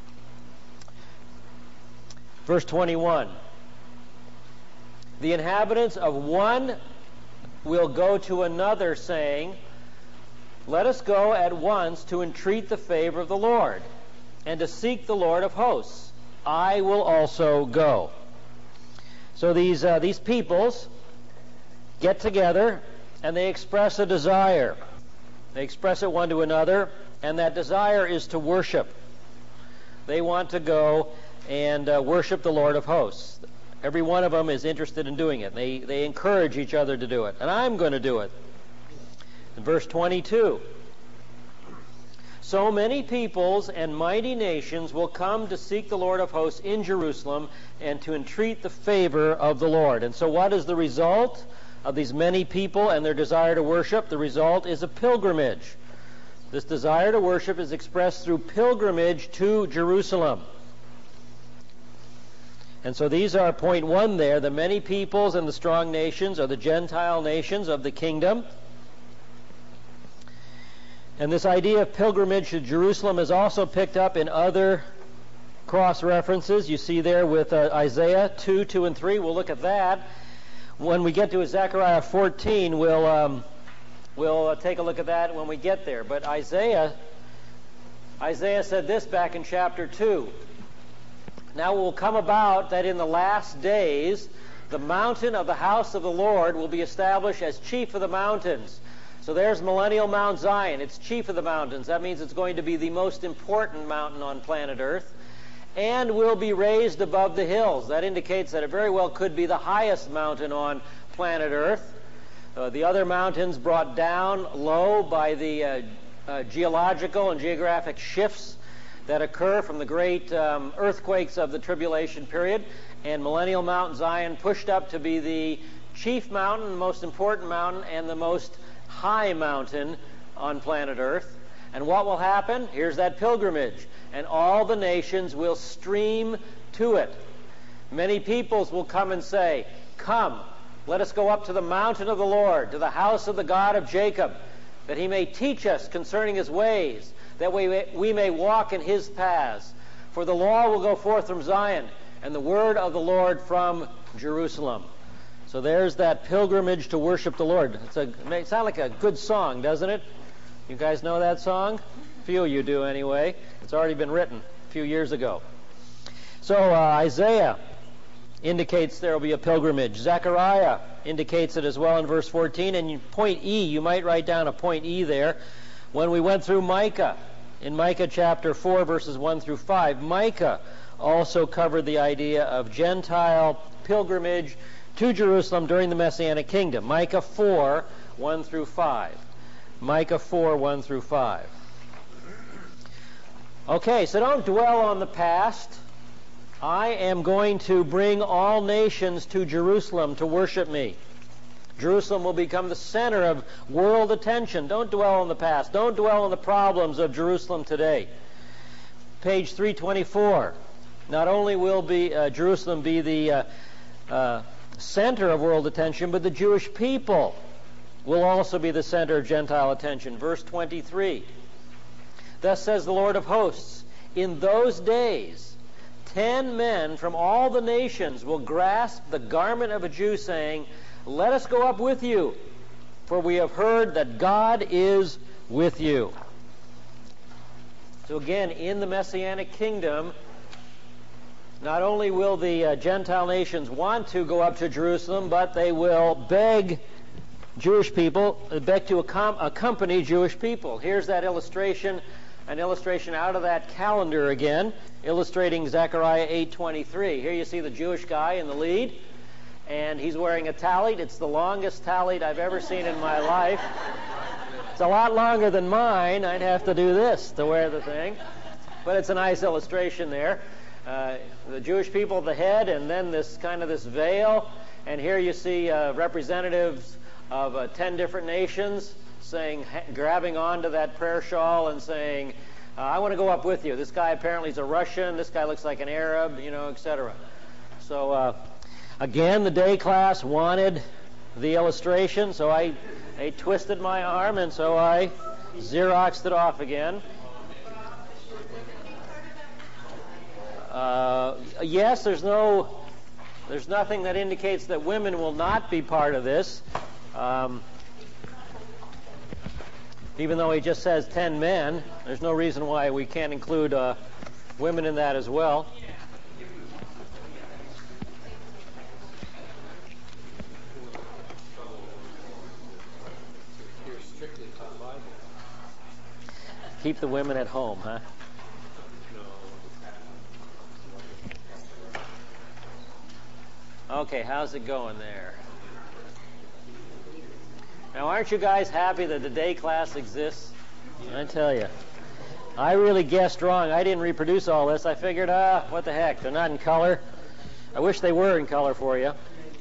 Verse 21. The inhabitants of one will go to another, saying, let us go at once to entreat the favor of the Lord, and to seek the Lord of hosts. I will also go. So these peoples get together, and they express a desire. They express it one to another, and that desire is to worship. They want to go and worship the Lord of hosts. Every one of them is interested in doing it. They encourage each other to do it. And I'm going to do it. In verse 22, so many peoples and mighty nations will come to seek the Lord of hosts in Jerusalem and to entreat the favor of the Lord. And so what is the result of these many people and their desire to worship? The result is a pilgrimage. This desire to worship is expressed through pilgrimage to Jerusalem. And so these are point one there. The many peoples and the strong nations are the Gentile nations of the kingdom. And this idea of pilgrimage to Jerusalem is also picked up in other cross-references. You see there with Isaiah 2, 2, and 3. We'll look at that. When we get to Zechariah 14, we'll take a look at that when we get there. But Isaiah said this back in chapter 2. Now it will come about that in the last days the mountain of the house of the Lord will be established as chief of the mountains. So there's millennial Mount Zion. It's chief of the mountains. That means it's going to be the most important mountain on planet Earth, and will be raised above the hills. That indicates that it very well could be the highest mountain on planet Earth. The other mountains brought down low by the geological and geographic shifts that occur from the great earthquakes of the tribulation period, and millennial Mount Zion pushed up to be the chief mountain, the most important mountain, and the most high mountain on planet Earth. And what will happen? Here's that pilgrimage. And all the nations will stream to it. Many peoples will come and say, "Come, let us go up to the mountain of the Lord, to the house of the God of Jacob, that he may teach us concerning his ways, that we may walk in his paths. For the law will go forth from Zion, and the word of the Lord from Jerusalem." So there's that pilgrimage to worship the Lord. It sounds like a good song, doesn't it? You guys know that song? A few of you do anyway. It's already been written a few years ago. So Isaiah indicates there will be a pilgrimage. Zechariah indicates it as well in verse 14. And point E, you might write down a point E there. When we went through Micah, in Micah chapter 4, verses 1 through 5, Micah also covered the idea of Gentile pilgrimage to Jerusalem during the Messianic kingdom. Micah 4, 1 through 5. Micah 4, 1 through 5. Okay, so don't dwell on the past. I am going to bring all nations to Jerusalem to worship me. Jerusalem will become the center of world attention. Don't dwell on the past. Don't dwell on the problems of Jerusalem today. Page 324. Not only will Jerusalem be the center of world attention, but the Jewish people will also be the center of Gentile attention. Verse 23. Thus says the Lord of hosts, in those days 10 men from all the nations will grasp the garment of a Jew, saying, "Let us go up with you, for we have heard that God is with you." So again, in the Messianic kingdom, not only will the Gentile nations want to go up to Jerusalem, but they will beg Jewish people, beg to accompany Jewish people. Here's that illustration, an illustration out of that calendar again, illustrating Zechariah 8:23. Here you see the Jewish guy in the lead, and he's wearing a tallit. It's the longest tallit I've ever seen in my life. It's a lot longer than mine. I'd have to do this to wear the thing. But it's a nice illustration there. The Jewish people at the head, and then this veil. And here you see representatives of 10 different nations grabbing onto that prayer shawl and saying, "I want to go up with you." This guy apparently is a Russian. This guy looks like an Arab, etc. So again, the day class wanted the illustration, so they twisted my arm, and so I Xeroxed it off again. Yes, there's nothing that indicates that women will not be part of this. Even though he just says 10 men, there's no reason why we can't include women in that as well. Keep the women at home, huh? Okay, how's it going there? Now, aren't you guys happy that the day class exists? I tell you. I really guessed wrong. I didn't reproduce all this. I figured, what the heck, they're not in color. I wish they were in color for you.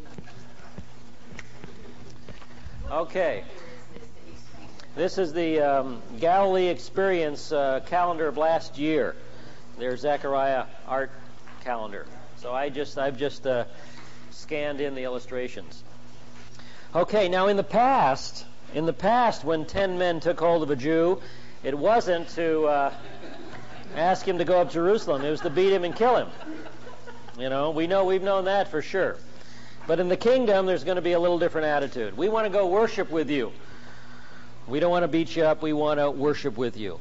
Okay. This is the Galilee Experience calendar of last year. There's Zechariah art calendar. So I've just scanned in the illustrations. Okay, now in the past, when 10 men took hold of a Jew, it wasn't to ask him to go up to Jerusalem. It was to beat him and kill him. We've known that for sure. But in the kingdom, there's going to be a little different attitude. We want to go worship with you. We don't want to beat you up. We want to worship with you.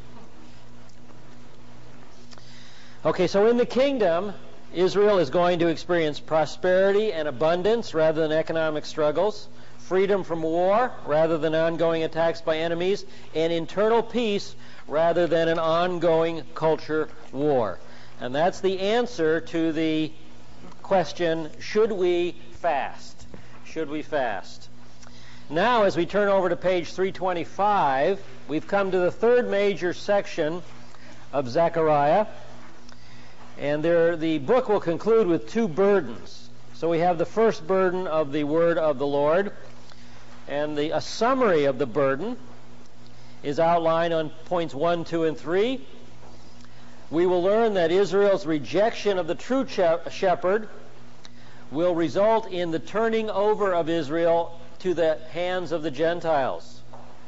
Okay, so in the kingdom, Israel is going to experience prosperity and abundance rather than economic struggles, freedom from war rather than ongoing attacks by enemies, and internal peace rather than an ongoing culture war. And that's the answer to the question, should we fast? Should we fast? Now, as we turn over to page 325, we've come to the third major section of Zechariah. And the book will conclude with two burdens. So we have the first burden of the word of the Lord, and a summary of the burden, is outlined on points 1, 2, and 3. We will learn that Israel's rejection of the true shepherd will result in the turning over of Israel to the hands of the Gentiles.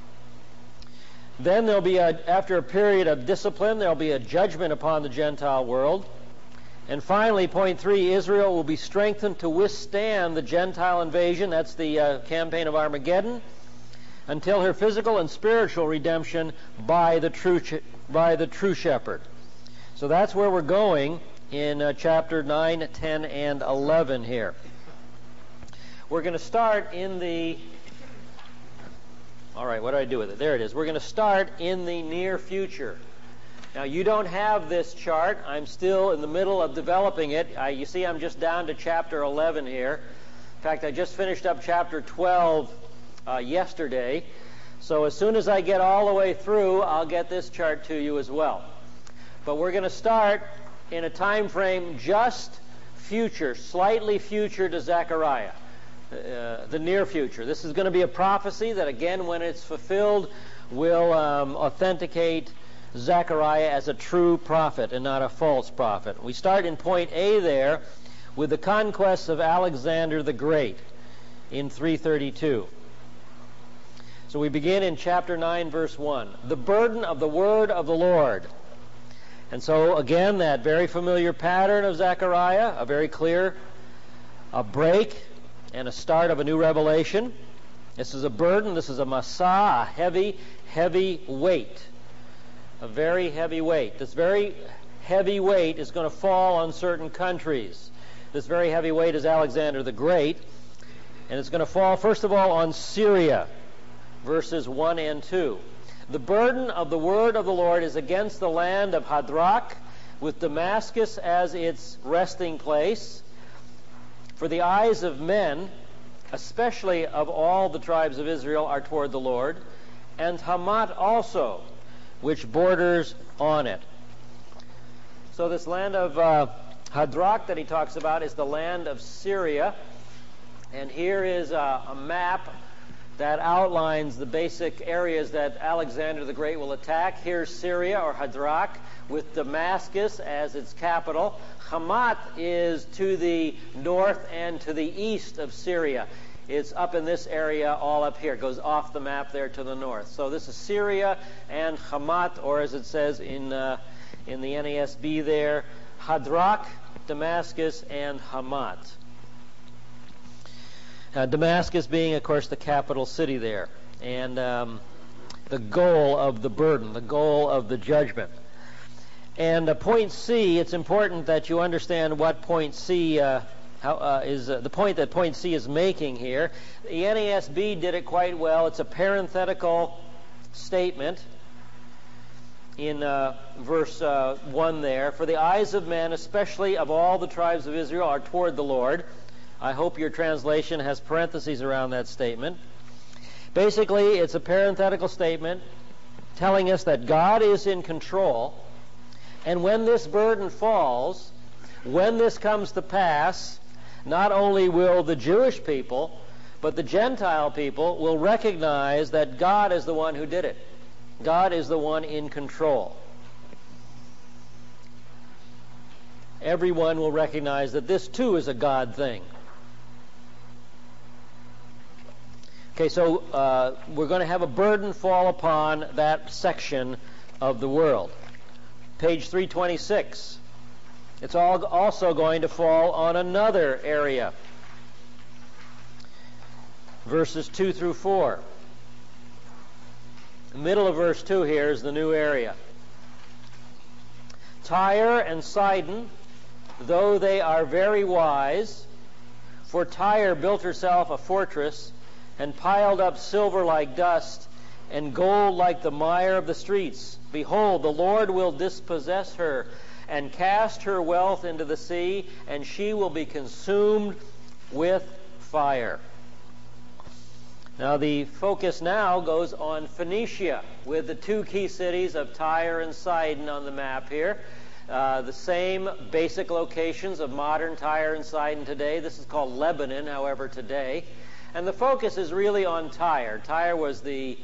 Then after a period of discipline, there will be a judgment upon the Gentile world. And finally, point 3, Israel will be strengthened to withstand the Gentile invasion. That's the campaign of Armageddon, until her physical and spiritual redemption by the true shepherd. So that's where we're going in chapter 9, 10, and 11 here. We're going to start in the... All right, what do I do with it? There it is. We're going to start in the near future. Now, you don't have this chart. I'm still in the middle of developing it. You see, I'm just down to chapter 11 here. In fact, I just finished up chapter 12 yesterday. So as soon as I get all the way through, I'll get this chart to you as well. But we're going to start in a time frame just future, slightly future to Zechariah, the near future. This is going to be a prophecy that, again, when it's fulfilled, will authenticate Zechariah as a true prophet and not a false prophet. We start in point A there with the conquest of Alexander the Great in 332. So we begin in chapter 9, verse 1. The burden of the word of the Lord. And so, again, that very familiar pattern of Zechariah, a very clear break and a start of a new revelation. This is a burden. This is a masa, a heavy, heavy weight. A very heavy weight. This very heavy weight is going to fall on certain countries. This very heavy weight is Alexander the Great. And it's going to fall, first of all, on Syria, verses 1 and 2. The burden of the word of the Lord is against the land of Hadrach, with Damascus as its resting place. For the eyes of men, especially of all the tribes of Israel, are toward the Lord, and Hamat also, which borders on it. So this land of Hadrach that he talks about is the land of Syria. And here is a map that outlines the basic areas that Alexander the Great will attack. Here's Syria, or Hadrach, with Damascus as its capital. Hamat is to the north and to the east of Syria. It's up in this area, all up here. It goes off the map there to the north. So this is Syria and Hamat, or as it says in the NASB there, Hadrach, Damascus, and Hamat. Damascus being, of course, the capital city there. And the goal of the burden, the goal of the judgment. And point C, it's important that you understand what point C is the point that point C is making here. The NASB did it quite well. It's a parenthetical statement in verse 1 there. For the eyes of men, especially of all the tribes of Israel, are toward the Lord. I hope your translation has parentheses around that statement. Basically, it's a parenthetical statement telling us that God is in control. And when this burden falls, when this comes to pass, not only will the Jewish people, but the Gentile people will recognize that God is the one who did it. God is the one in control. Everyone will recognize that this too is a God thing. Okay, so we're going to have a burden fall upon that section of the world. Page 326. It's also going to fall on another area. Verses 2 through 4. The middle of verse 2 here is the new area. Tyre and Sidon, though they are very wise, for Tyre built herself a fortress and piled up silver like dust and gold like the mire of the streets. Behold, the Lord will dispossess her and cast her wealth into the sea, and she will be consumed with fire. Now the focus now goes on Phoenicia, with the two key cities of Tyre and Sidon on the map here. The same basic locations of modern Tyre and Sidon today. This is called Lebanon, however, today. And the focus is really on Tyre. Tyre was the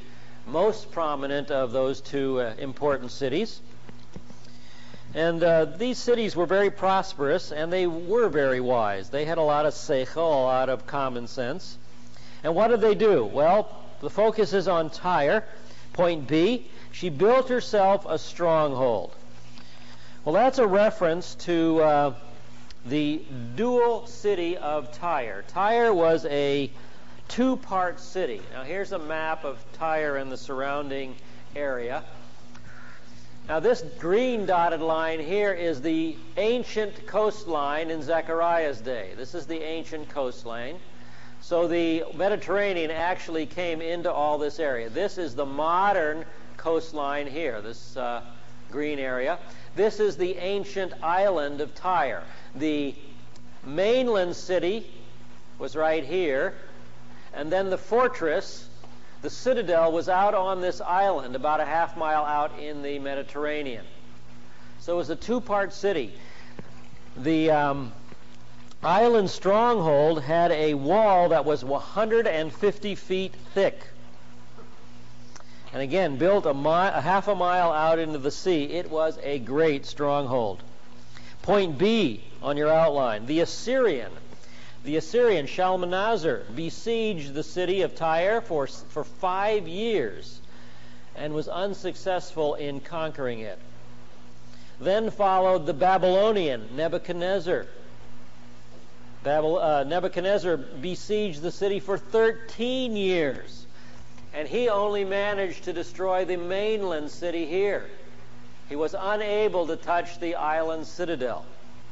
most prominent of those two important cities. And these cities were very prosperous, and they were very wise. They had a lot of seichel, a lot of common sense. And what did they do? Well, the focus is on Tyre. Point B, she built herself a stronghold. Well, that's a reference to the dual city of Tyre. Tyre was a two-part city. Now, here's a map of Tyre and the surrounding area. Now, this green dotted line here is the ancient coastline in Zechariah's day. This is the ancient coastline. So the Mediterranean actually came into all this area. This is the modern coastline here, this green area. This is the ancient island of Tyre. The mainland city was right here, and then the fortress, the citadel, was out on this island about a half mile out in the Mediterranean. So it was a two-part city. The island stronghold had a wall that was 150 feet thick. And again, built a half a mile out into the sea. It was a great stronghold. Point B on your outline. The Assyrian Shalmaneser besieged the city of Tyre for 5 years and was unsuccessful in conquering it. Then followed the Babylonian Nebuchadnezzar. Nebuchadnezzar besieged the city for 13 years, and he only managed to destroy the mainland city here. He was unable to touch the island citadel.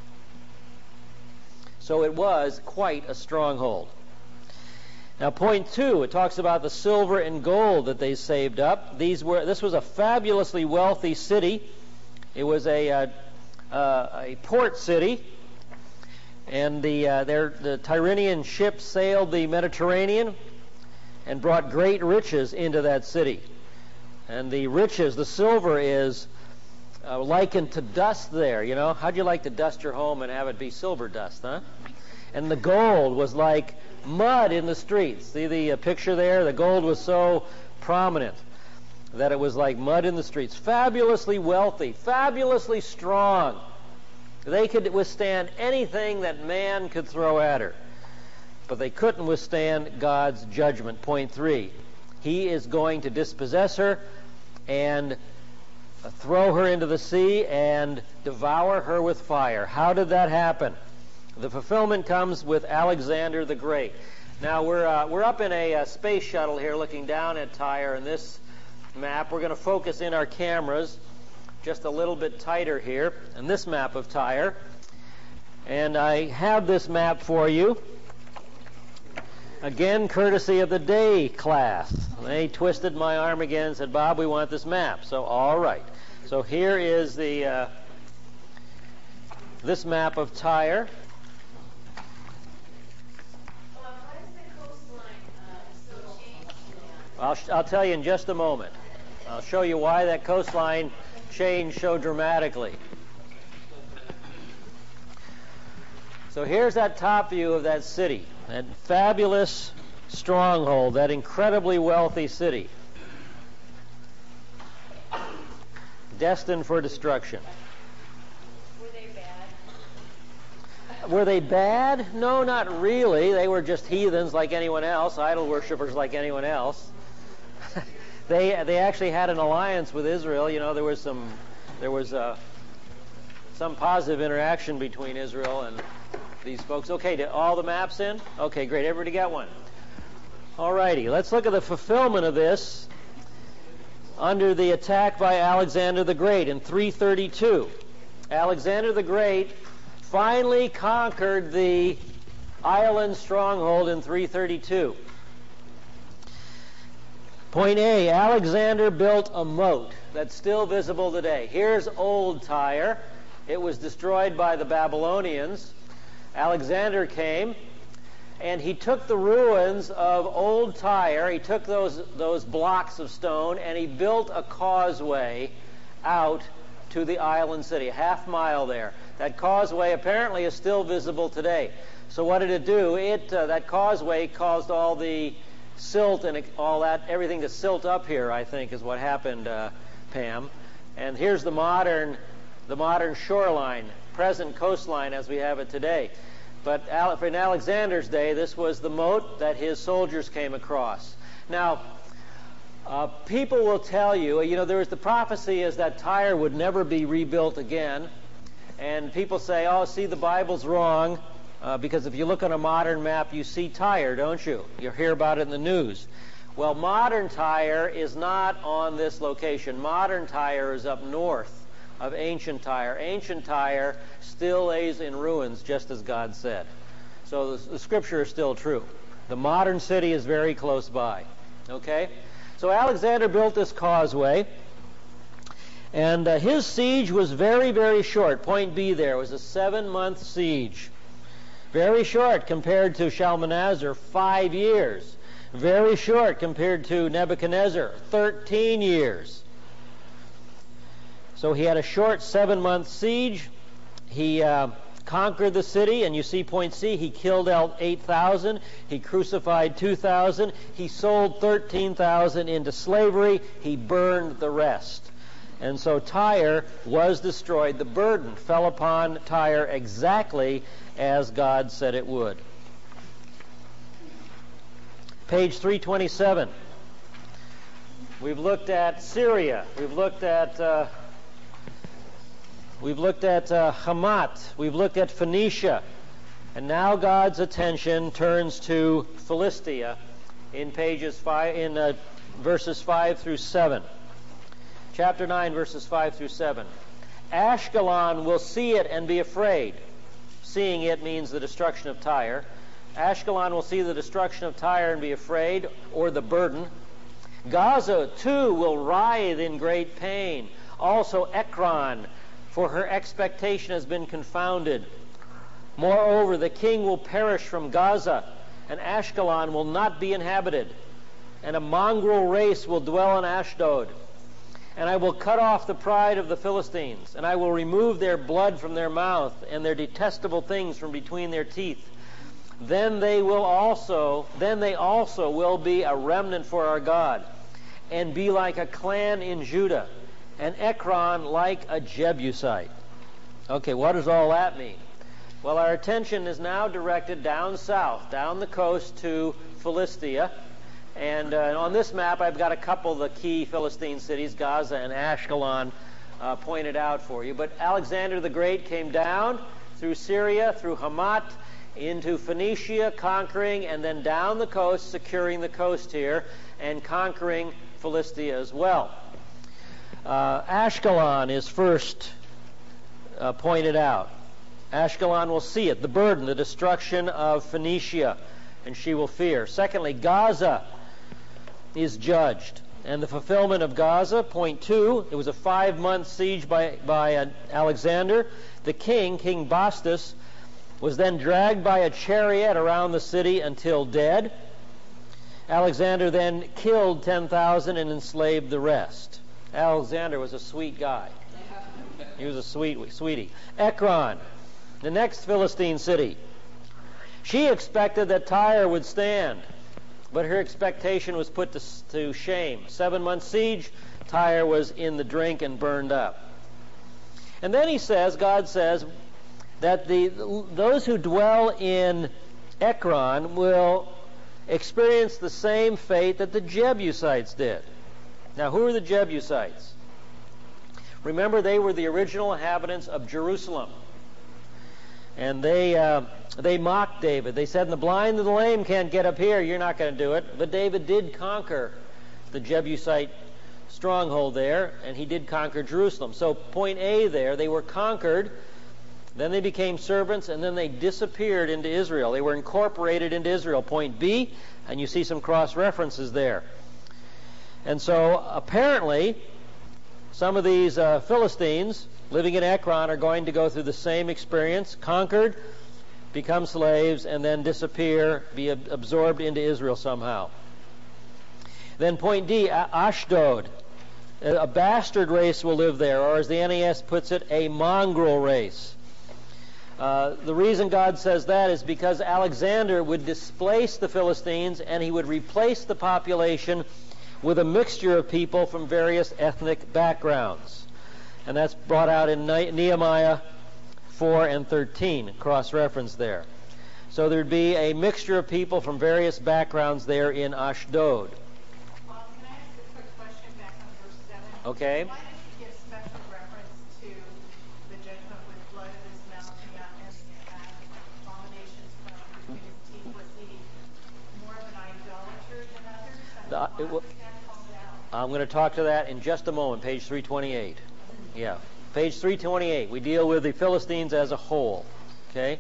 So it was quite a stronghold. Now, point 2, it talks about the silver and gold that they saved up. This was a fabulously wealthy city. It was a port city, and the Tyrrhenian ships sailed the Mediterranean and brought great riches into that city. And the riches, the silver is likened to dust there. You know, how'd you like to dust your home and have it be silver dust, huh? And the gold was like mud in the streets. See the picture there? The gold was so prominent that it was like mud in the streets. Fabulously wealthy, fabulously strong. They could withstand anything that man could throw at her. But they couldn't withstand God's judgment. Point 3. He is going to dispossess her and throw her into the sea and devour her with fire. How did that happen? The fulfillment comes with Alexander the Great. Now, we're up in a space shuttle here looking down at Tyre, and this map, we're going to focus in our cameras just a little bit tighter here, and this map of Tyre. And I have this map for you, again, courtesy of the day class. They twisted my arm again and said, Bob, we want this map. So, all right. So here is this map of Tyre. I'll tell you in just a moment. I'll show you why that coastline changed so dramatically. So here's that top view of that city, that fabulous stronghold, that incredibly wealthy city, destined for destruction. Were they bad? Were they bad? No, not really. They were just heathens like anyone else, idol worshippers like anyone else. They actually had an alliance with Israel. You know, there was some positive interaction between Israel and these folks. Okay, did all the maps in? Okay, great. Everybody got one? All righty. Let's look at the fulfillment of this under the attack by Alexander the Great in 332. Alexander the Great finally conquered the island stronghold in 332. Point A, Alexander built a moat that's still visible today. Here's old Tyre. It was destroyed by the Babylonians. Alexander came, and he took the ruins of old Tyre. He took those blocks of stone, and he built a causeway out to the island city, a half mile there. That causeway apparently is still visible today. So what did it do? That causeway caused all the silt and all that, everything to silt up here, I think, is what happened, Pam. And here's the modern shoreline, present coastline as we have it today. But in Alexander's day, this was the moat that his soldiers came across. Now, people will tell you, there was the prophecy is that Tyre would never be rebuilt again. And people say, oh, see, the Bible's wrong, because if you look on a modern map, you see Tyre, don't you? You hear about it in the news. Well, modern Tyre is not on this location. Modern Tyre is up north of ancient Tyre. Ancient Tyre still lays in ruins, just as God said. So the scripture is still true. The modern city is very close by. Okay? So Alexander built this causeway, and his siege was very, very short. Point B there was a 7-month siege. Very short compared to Shalmaneser, 5 years. Very short compared to Nebuchadnezzar, 13 years. So he had a short 7-month siege. He conquered the city, and you see point C, he killed out 8,000. He crucified 2,000. He sold 13,000 into slavery. He burned the rest. And so Tyre was destroyed. The burden fell upon Tyre exactly as God said it would. Page 327. We've looked at Syria. We've looked at Hamat. We've looked at Phoenicia. And now God's attention turns to Philistia in verses 5 through 7. Chapter 9, verses 5 through 7. Ashkelon will see it and be afraid. Seeing it means the destruction of Tyre. Ashkelon will see the destruction of Tyre and be afraid, or the burden. Gaza, too, will writhe in great pain. Also Ekron, for her expectation has been confounded. Moreover, the king will perish from Gaza, and Ashkelon will not be inhabited. And a mongrel race will dwell in Ashdod. And I will cut off the pride of the Philistines, and I will remove their blood from their mouth, and their detestable things from between their teeth. Then they also will be a remnant for our God, and be like a clan in Judah, and Ekron like a Jebusite. Okay, what does all that mean? Well, our attention is now directed down south, down the coast to Philistia. And on this map, I've got a couple of the key Philistine cities, Gaza and Ashkelon, pointed out for you. But Alexander the Great came down through Syria, through Hamat, into Phoenicia, conquering, and then down the coast, securing the coast here, and conquering Philistia as well. Ashkelon is first pointed out. Ashkelon will see it, the burden, the destruction of Phoenicia, and she will fear. Secondly, Gaza is judged. And the fulfillment of Gaza, point 2, it was a 5-month siege by Alexander. The king, King Bostus, was then dragged by a chariot around the city until dead. Alexander then killed 10,000 and enslaved the rest. Alexander was a sweet guy. He was a sweetie. Ekron, the next Philistine city. She expected that Tyre would stand, but her expectation was put to shame. 7-month siege, Tyre was in the drink and burned up. And then God says, that those who dwell in Ekron will experience the same fate that the Jebusites did. Now, who are the Jebusites? Remember, they were the original inhabitants of Jerusalem. And they mocked David. They said, the blind and the lame can't get up here. You're not going to do it. But David did conquer the Jebusite stronghold there, and he did conquer Jerusalem. So point A there, they were conquered, then they became servants, and then they disappeared into Israel. They were incorporated into Israel. Point B, and you see some cross-references there. And so apparently, some of these Philistines living in Ekron are going to go through the same experience, conquered, become slaves, and then disappear, be absorbed into Israel somehow. Then point D, Ashdod. A bastard race will live there, or as the NAS puts it, a mongrel race. The reason God says that is because Alexander would displace the Philistines and he would replace the population with a mixture of people from various ethnic backgrounds. And that's brought out in Nehemiah 4 and 13, cross-reference there. So there'd be a mixture of people from various backgrounds there in Ashdod. Well, can I ask a quick question back on verse 7? Okay. Why does he give special reference to the judgment with blood in his mouth and abominations from between his teeth? Was he more of an idolater than others? Why was that called out? I'm going to talk to that in just a moment, page 328. Yeah, page 328. We deal with the Philistines as a whole. Okay?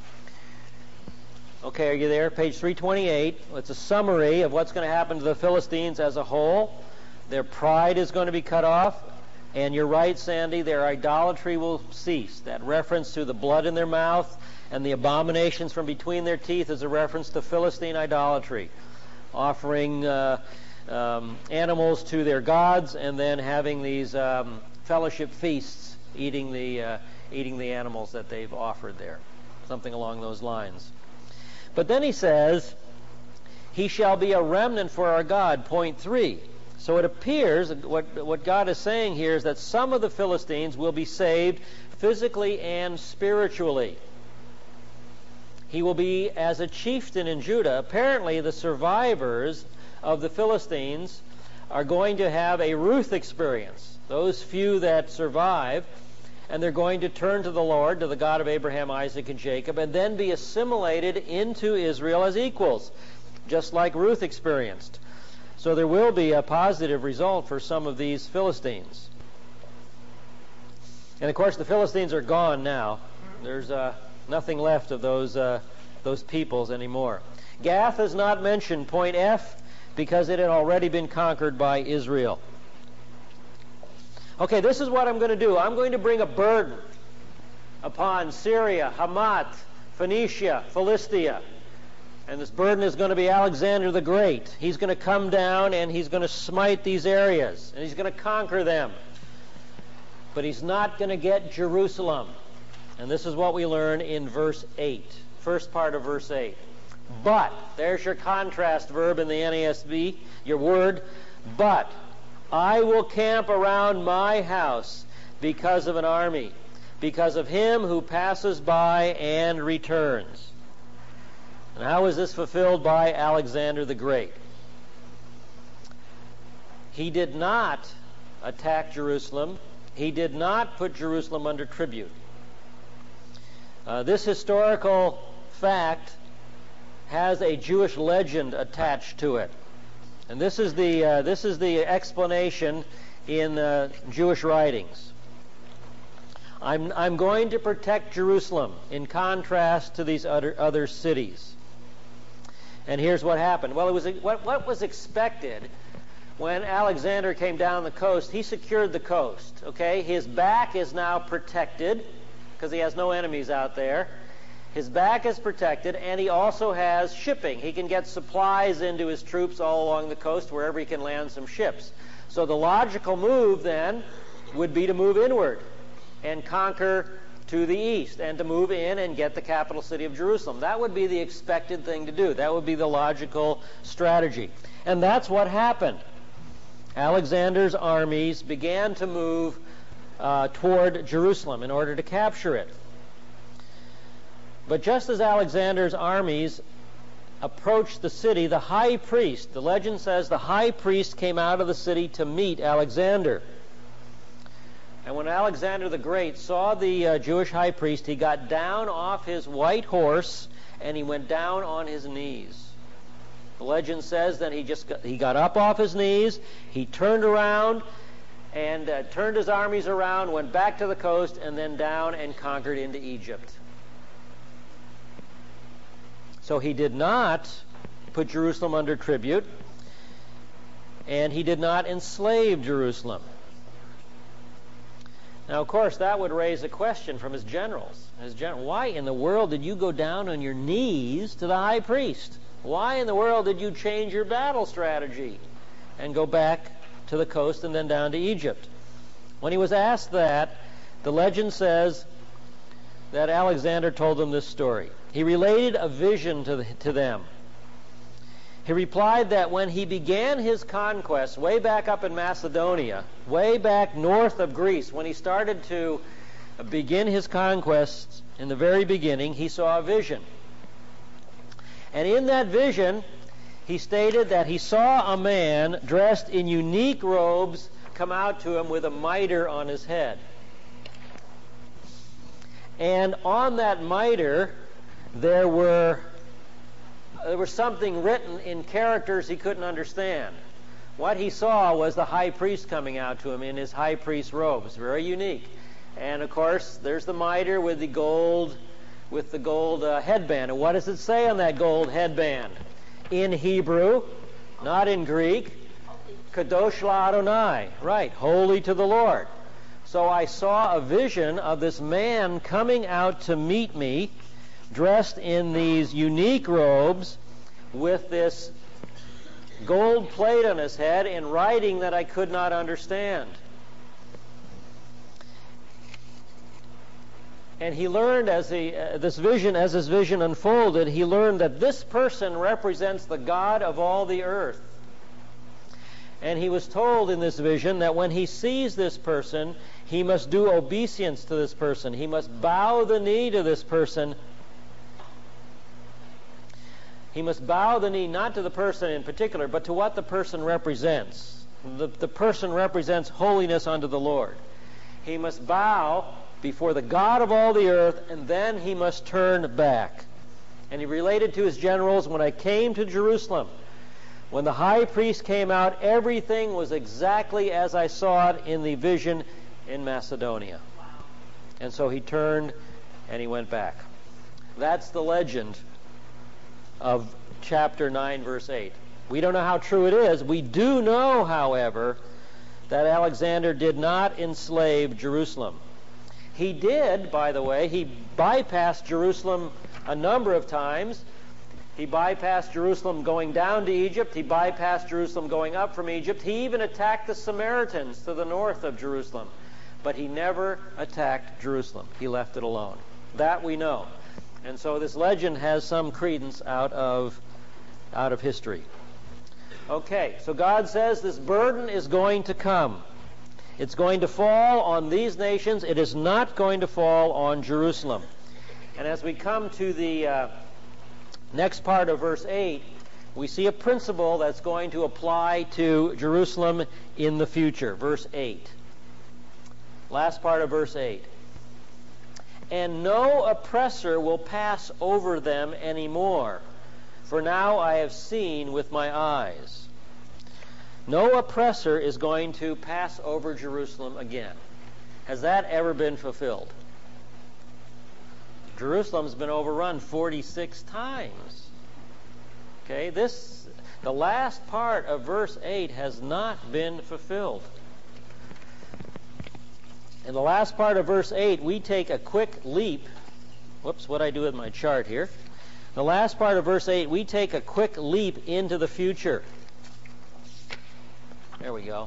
Okay, are you there? Page 328. It's a summary of what's going to happen to the Philistines as a whole. Their pride is going to be cut off. And you're right, Sandy, their idolatry will cease. That reference to the blood in their mouth and the abominations from between their teeth is a reference to Philistine idolatry. Offering animals to their gods and then having these fellowship feasts, eating the animals that they've offered there. Something along those lines. But then he says, he shall be a remnant for our God, point 3. So it appears, what God is saying here is that some of the Philistines will be saved physically and spiritually. He will be as a chieftain in Judah. Apparently the survivors of the Philistines are going to have a Ruth experience. Those few that survive, and they're going to turn to the Lord, to the God of Abraham, Isaac, and Jacob, and then be assimilated into Israel as equals, just like Ruth experienced. So there will be a positive result for some of these Philistines. And of course the Philistines are gone now. There's nothing left of those peoples anymore. Gath is not mentioned, point F, because it had already been conquered by Israel. Okay, this is what I'm going to do. I'm going to bring a burden upon Syria, Hamath, Phoenicia, Philistia. And this burden is going to be Alexander the Great. He's going to come down and he's going to smite these areas. And he's going to conquer them. But he's not going to get Jerusalem. And this is what we learn in verse 8. First part of verse 8. But, there's your contrast verb in the NASB, your word, but I will camp around my house because of an army, because of him who passes by and returns. And how is this fulfilled by Alexander the Great? He did not attack Jerusalem. He did not put Jerusalem under tribute. This historical fact has a Jewish legend attached to it. And this is the explanation in Jewish writings. I'm going to protect Jerusalem in contrast to these other cities. And here's what happened. Well, it was what was expected when Alexander came down the coast. He secured the coast. Okay, his back is now protected because he has no enemies out there. His back is protected, and he also has shipping. He can get supplies into his troops all along the coast wherever he can land some ships. So the logical move then would be to move inward and conquer to the east and to move in and get the capital city of Jerusalem. That would be the expected thing to do. That would be the logical strategy. And that's what happened. Alexander's armies began to move toward Jerusalem in order to capture it. But just as Alexander's armies approached the city, the high priest, the legend says the high priest came out of the city to meet Alexander. And when Alexander the Great saw the Jewish high priest, he got down off his white horse and he went down on his knees. The legend says that he got up off his knees, he turned around and turned his armies around, went back to the coast, and then down and conquered into Egypt. So he did not put Jerusalem under tribute, and he did not enslave Jerusalem. Now, of course, that would raise a question from his generals. Why in the world did you go down on your knees to the high priest? Why in the world did you change your battle strategy and go back to the coast and then down to Egypt? When he was asked that, the legend says that Alexander told them this story. He related a vision to them. He replied that when he began his conquest way back up in Macedonia, way back north of Greece, when he started to begin his conquests in the very beginning, he saw a vision. And in that vision, he stated that he saw a man dressed in unique robes come out to him with a mitre on his head. And on that mitre, there was something written in characters he couldn't understand. What he saw was the high priest coming out to him in his high priest robes, very unique. And of course, there's the mitre with the gold headband. And what does it say on that gold headband? In Hebrew, not in Greek, Kadosh LaAdonai, right, holy to the Lord. So I saw a vision of this man coming out to meet me, dressed in these unique robes, with this gold plate on his head in writing that I could not understand. And he learned as this vision unfolded, he learned that this person represents the God of all the earth. And he was told in this vision that when he sees this person, he must do obeisance to this person. He must bow the knee to this person. He must bow the knee not to the person in particular, but to what the person represents. The person represents holiness unto the Lord. He must bow before the God of all the earth, and then he must turn back. And he related to his generals, when I came to Jerusalem, when the high priest came out, everything was exactly as I saw it in the vision in Macedonia. Wow. And so he turned and he went back. That's the legend of chapter 9, verse 8. We don't know how true it is. We do know, however, that Alexander did not enslave Jerusalem. He did, by the way, he bypassed Jerusalem a number of times. He bypassed Jerusalem going down to Egypt. He bypassed Jerusalem going up from Egypt. He even attacked the Samaritans to the north of Jerusalem. But he never attacked Jerusalem. He left it alone. That we know. And so this legend has some credence out of history. Okay, so God says this burden is going to come. It's going to fall on these nations. It is not going to fall on Jerusalem. And as we come to the next part of verse 8, we see a principle that's going to apply to Jerusalem in the future. Verse 8. Last part of verse 8. And no oppressor will pass over them anymore, for now I have seen with my eyes. No oppressor is going to pass over Jerusalem again. Has that ever been fulfilled? Jerusalem's been overrun 46 times. Okay, the last part of verse 8 has not been fulfilled. In the last part of verse 8, we take a quick leap. Whoops, what I do with my chart here. The last part of verse 8, we take a quick leap into the future. There we go.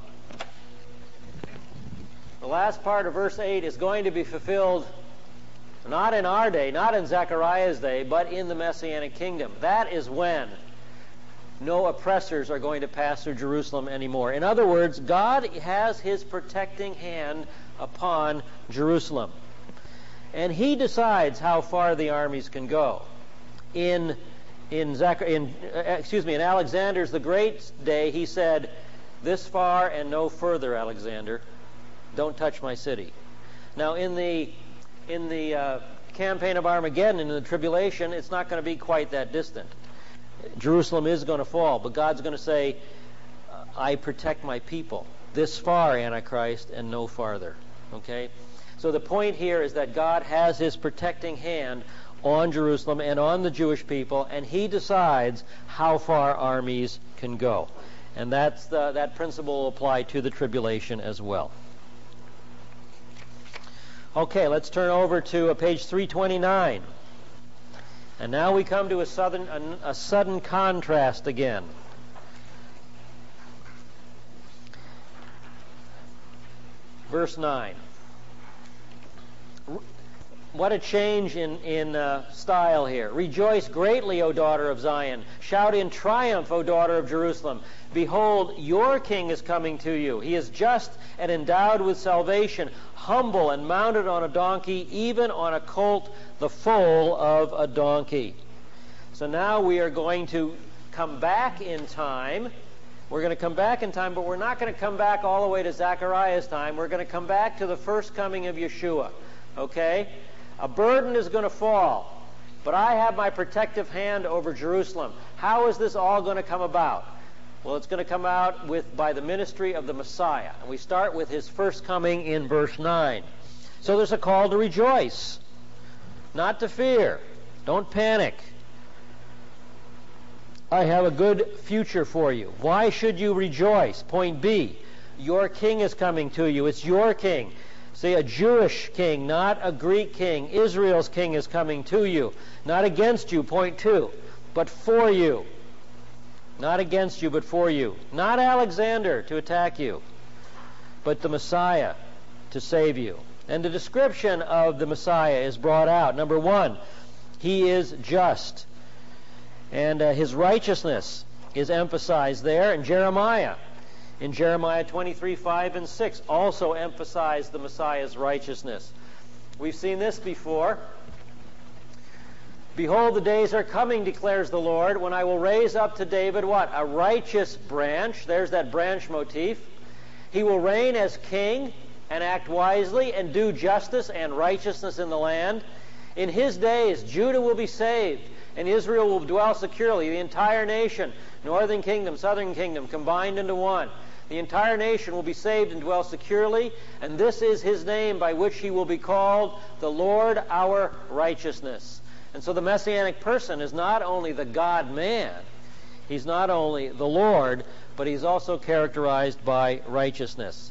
The last part of verse 8 is going to be fulfilled not in our day, not in Zechariah's day, but in the Messianic kingdom. That is when no oppressors are going to pass through Jerusalem anymore. In other words, God has his protecting hand upon Jerusalem. And he decides how far the armies can go. In Alexander's the Great's day, he said, "This far and no further, Alexander. Don't touch my city." Now, in the campaign of Armageddon, in the tribulation, it's not going to be quite that distant. Jerusalem is going to fall, but God's going to say, "I protect my people. This far, Antichrist, and no farther." Okay? So the point here is that God has his protecting hand on Jerusalem and on the Jewish people, and he decides how far armies can go. And that principle will apply to the tribulation as well. Okay, let's turn over to page 329. And now we come to a sudden contrast again. Verse 9. What a change in style here. Rejoice greatly, O daughter of Zion. Shout in triumph, O daughter of Jerusalem. Behold, your king is coming to you. He is just and endowed with salvation, humble and mounted on a donkey, even on a colt, the foal of a donkey. So now we are going to come back in time. We're going to come back in time, but we're not going to come back all the way to Zechariah's time. We're going to come back to the first coming of Yeshua. Okay? A burden is going to fall, but I have my protective hand over Jerusalem. How is this all going to come about? Well, it's going to come out by the ministry of the Messiah. And we start with his first coming in verse 9. So there's a call to rejoice, not to fear. Don't panic. I have a good future for you. Why should you rejoice? Point B, your king is coming to you. It's your king. See, a Jewish king, not a Greek king. Israel's king is coming to you. Not against you, point 2, but for you. Not against you, but for you. Not Alexander to attack you, but the Messiah to save you. And the description of the Messiah is brought out. Number 1, he is just. And his righteousness is emphasized there. And Jeremiah, in Jeremiah 23, 5 and 6, also emphasized the Messiah's righteousness. We've seen this before. Behold, the days are coming, declares the Lord, when I will raise up to David what? A righteous branch. There's that branch motif. He will reign as king and act wisely and do justice and righteousness in the land. In his days, Judah will be saved, and Israel will dwell securely. The entire nation, northern kingdom, southern kingdom, combined into one. The entire nation will be saved and dwell securely, and this is his name by which he will be called the Lord our righteousness. And so the Messianic person is not only the God-man, he's not only the Lord, but he's also characterized by righteousness.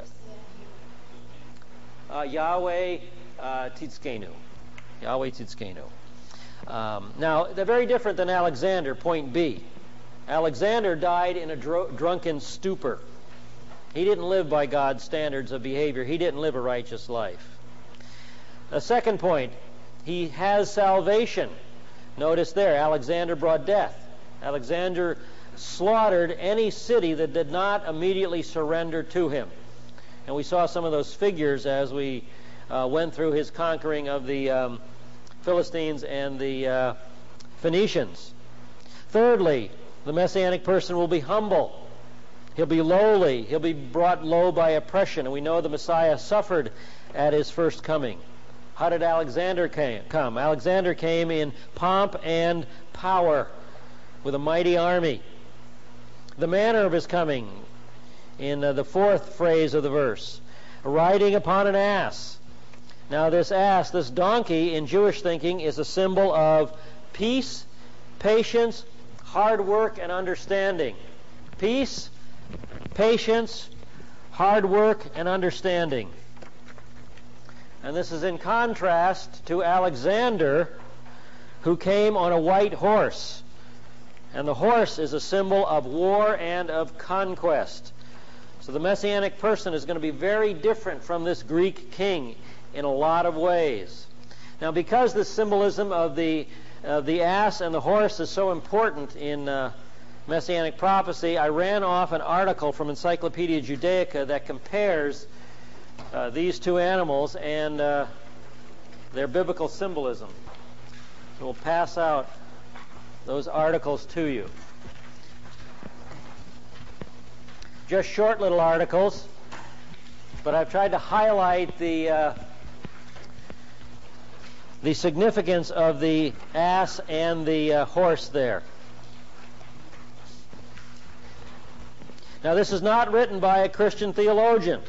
Yahweh Tzidkenu. Yahweh Tzidkenu. Now, they're very different than Alexander, point B. Alexander died in a drunken stupor. He didn't live by God's standards of behavior. He didn't live a righteous life. The second point, he has salvation. Notice there, Alexander brought death. Alexander slaughtered any city that did not immediately surrender to him. And we saw some of those figures as we went through his conquering of the Philistines and the Phoenicians. Thirdly, the Messianic person will be humble. He'll be lowly. He'll be brought low by oppression. And we know the Messiah suffered at his first coming. How did Alexander come? Alexander came in pomp and power with a mighty army. The manner of his coming, in the fourth phrase of the verse, riding upon an ass. Now this ass, this donkey, in Jewish thinking, is a symbol of peace, patience, hard work, and understanding. Peace, patience, hard work, and understanding. And this is in contrast to Alexander, who came on a white horse. And the horse is a symbol of war and of conquest. So the Messianic person is going to be very different from this Greek king in a lot of ways. Now, because the symbolism of the ass and the horse is so important in Messianic prophecy, I ran off an article from Encyclopedia Judaica that compares these two animals and their biblical symbolism. So we'll pass out those articles to you. Just short little articles, but I've tried to highlight the significance of the ass and the horse there. Now, this is not written by a Christian theologian.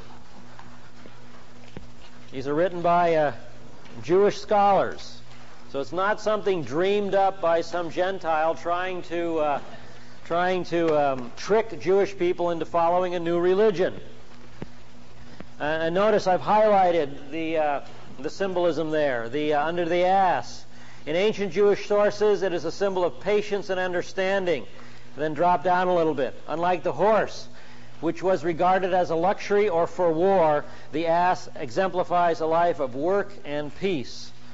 These are written by Jewish scholars. So it's not something dreamed up by some Gentile trying to trick Jewish people into following a new religion. And notice I've highlighted the symbolism there, under the ass. In ancient Jewish sources, it is a symbol of patience and understanding. Then drop down a little bit. Unlike the horse, which was regarded as a luxury or for war, the ass exemplifies a life of work and peace.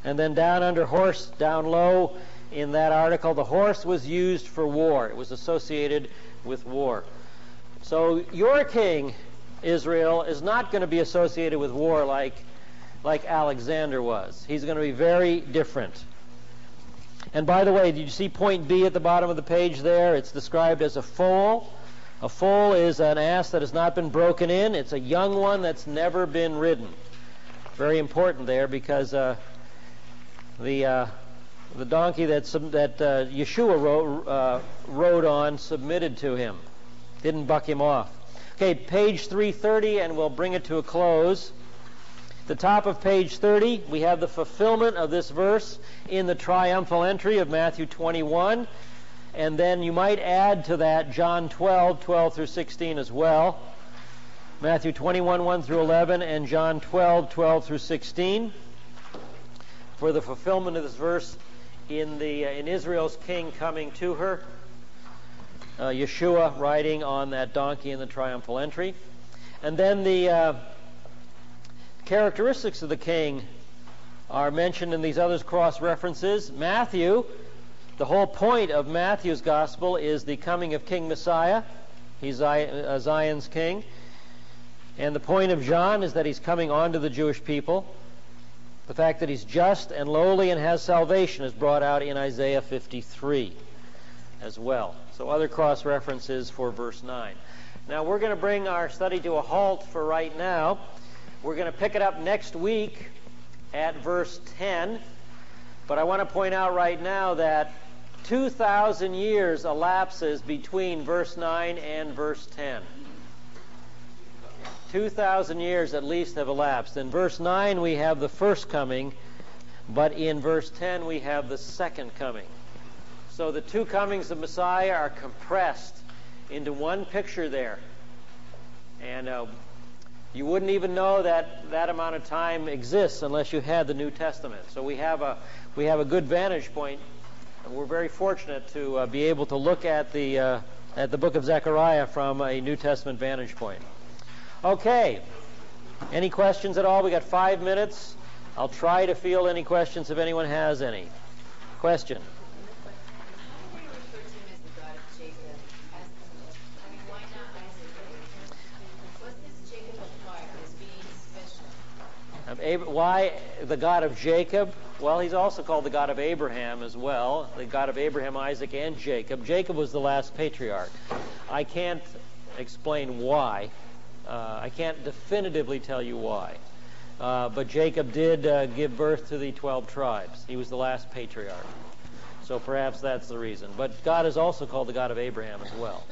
And then down under horse, down low in that article, the horse was used for war. It was associated with war. So your king, Israel, is not going to be associated with war like Alexander was. He's going to be very different. And by the way, did you see point B at the bottom of the page there? It's described as a foal. A foal is an ass that has not been broken in. It's a young one that's never been ridden. Very important there, because the donkey that Yeshua rode on submitted to him, didn't buck him off. Okay, page 330, and we'll bring it to a close. The top of page 30, we have the fulfillment of this verse in the triumphal entry of Matthew 21. And then you might add to that John 12 through 16 as well. Matthew 21, 1 through 11, and John 12 through 16. For the fulfillment of this verse in Israel's king coming to her, Yeshua riding on that donkey in the triumphal entry. And then the characteristics of the king are mentioned in these other cross-references. Matthew, the whole point of Matthew's gospel is the coming of King Messiah. He's Zion's king. And the point of John is that he's coming onto the Jewish people. The fact that he's just and lowly and has salvation is brought out in Isaiah 53 as well. So other cross-references for verse 9. Now we're going to bring our study to a halt for right now. We're going to pick it up next week at verse 10. But I want to point out right now that 2,000 years elapses between verse 9 and verse 10. 2,000 years at least have elapsed. In verse 9 we have the first coming, but in verse 10 we have the second coming. So the two comings of Messiah are compressed into one picture there. And you wouldn't even know that that amount of time exists unless you had the New Testament. So we have a good vantage point, and we're very fortunate to be able to look at the book of Zechariah from a New Testament vantage point. Okay. Any questions at all? We got 5 minutes. I'll try to field any questions if anyone has any. Question. Why the God of Jacob? Well, he's also called the God of Abraham as well, the God of Abraham, Isaac, and Jacob. Jacob was the last patriarch. I can't explain why. I can't definitively tell you why. But Jacob did give birth to the 12 tribes. He was the last patriarch. So perhaps that's the reason. But God is also called the God of Abraham as well.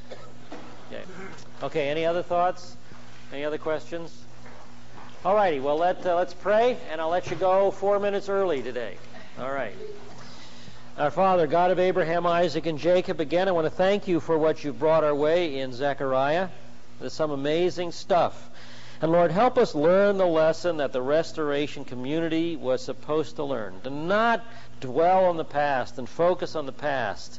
Okay, any other thoughts? Any other questions? All righty, well, let's pray, and I'll let you go 4 minutes early today. All right. Our Father, God of Abraham, Isaac, and Jacob, again, I want to thank you for what you've brought our way in Zechariah. There's some amazing stuff. And Lord, help us learn the lesson that the restoration community was supposed to learn. To not dwell on the past and focus on the past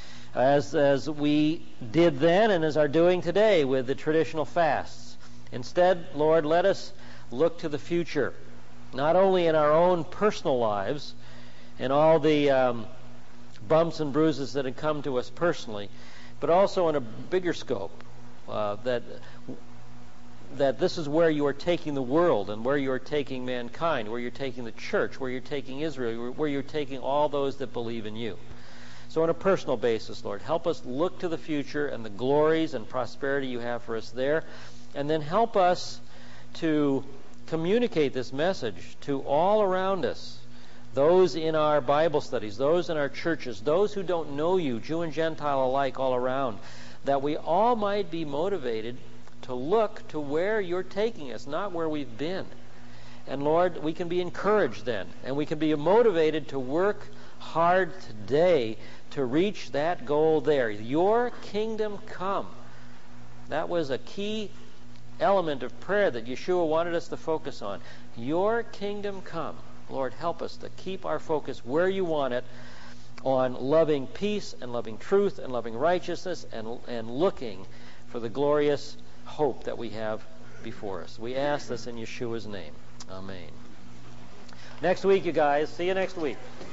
as we did then and as are doing today with the traditional fasts. Instead, Lord, let us look to the future, not only in our own personal lives and all the bumps and bruises that have come to us personally, but also in a bigger scope, that this is where you are taking the world and where you are taking mankind, where you're taking the church, where you're taking Israel, where you're taking all those that believe in you. So on a personal basis, Lord, help us look to the future and the glories and prosperity you have for us there, and then help us to communicate this message to all around us, those in our Bible studies, those in our churches, those who don't know you, Jew and Gentile alike all around, that we all might be motivated to look to where you're taking us, not where we've been. And Lord, we can be encouraged then, and we can be motivated to work hard today to reach that goal there. Your kingdom come. That was a key element of prayer that Yeshua wanted us to focus on. Your kingdom come. Lord, help us to keep our focus where you want it, on loving peace and loving truth and loving righteousness and looking for the glorious hope that we have before us. We ask this in Yeshua's name. Amen. Next week, you guys. See you next week.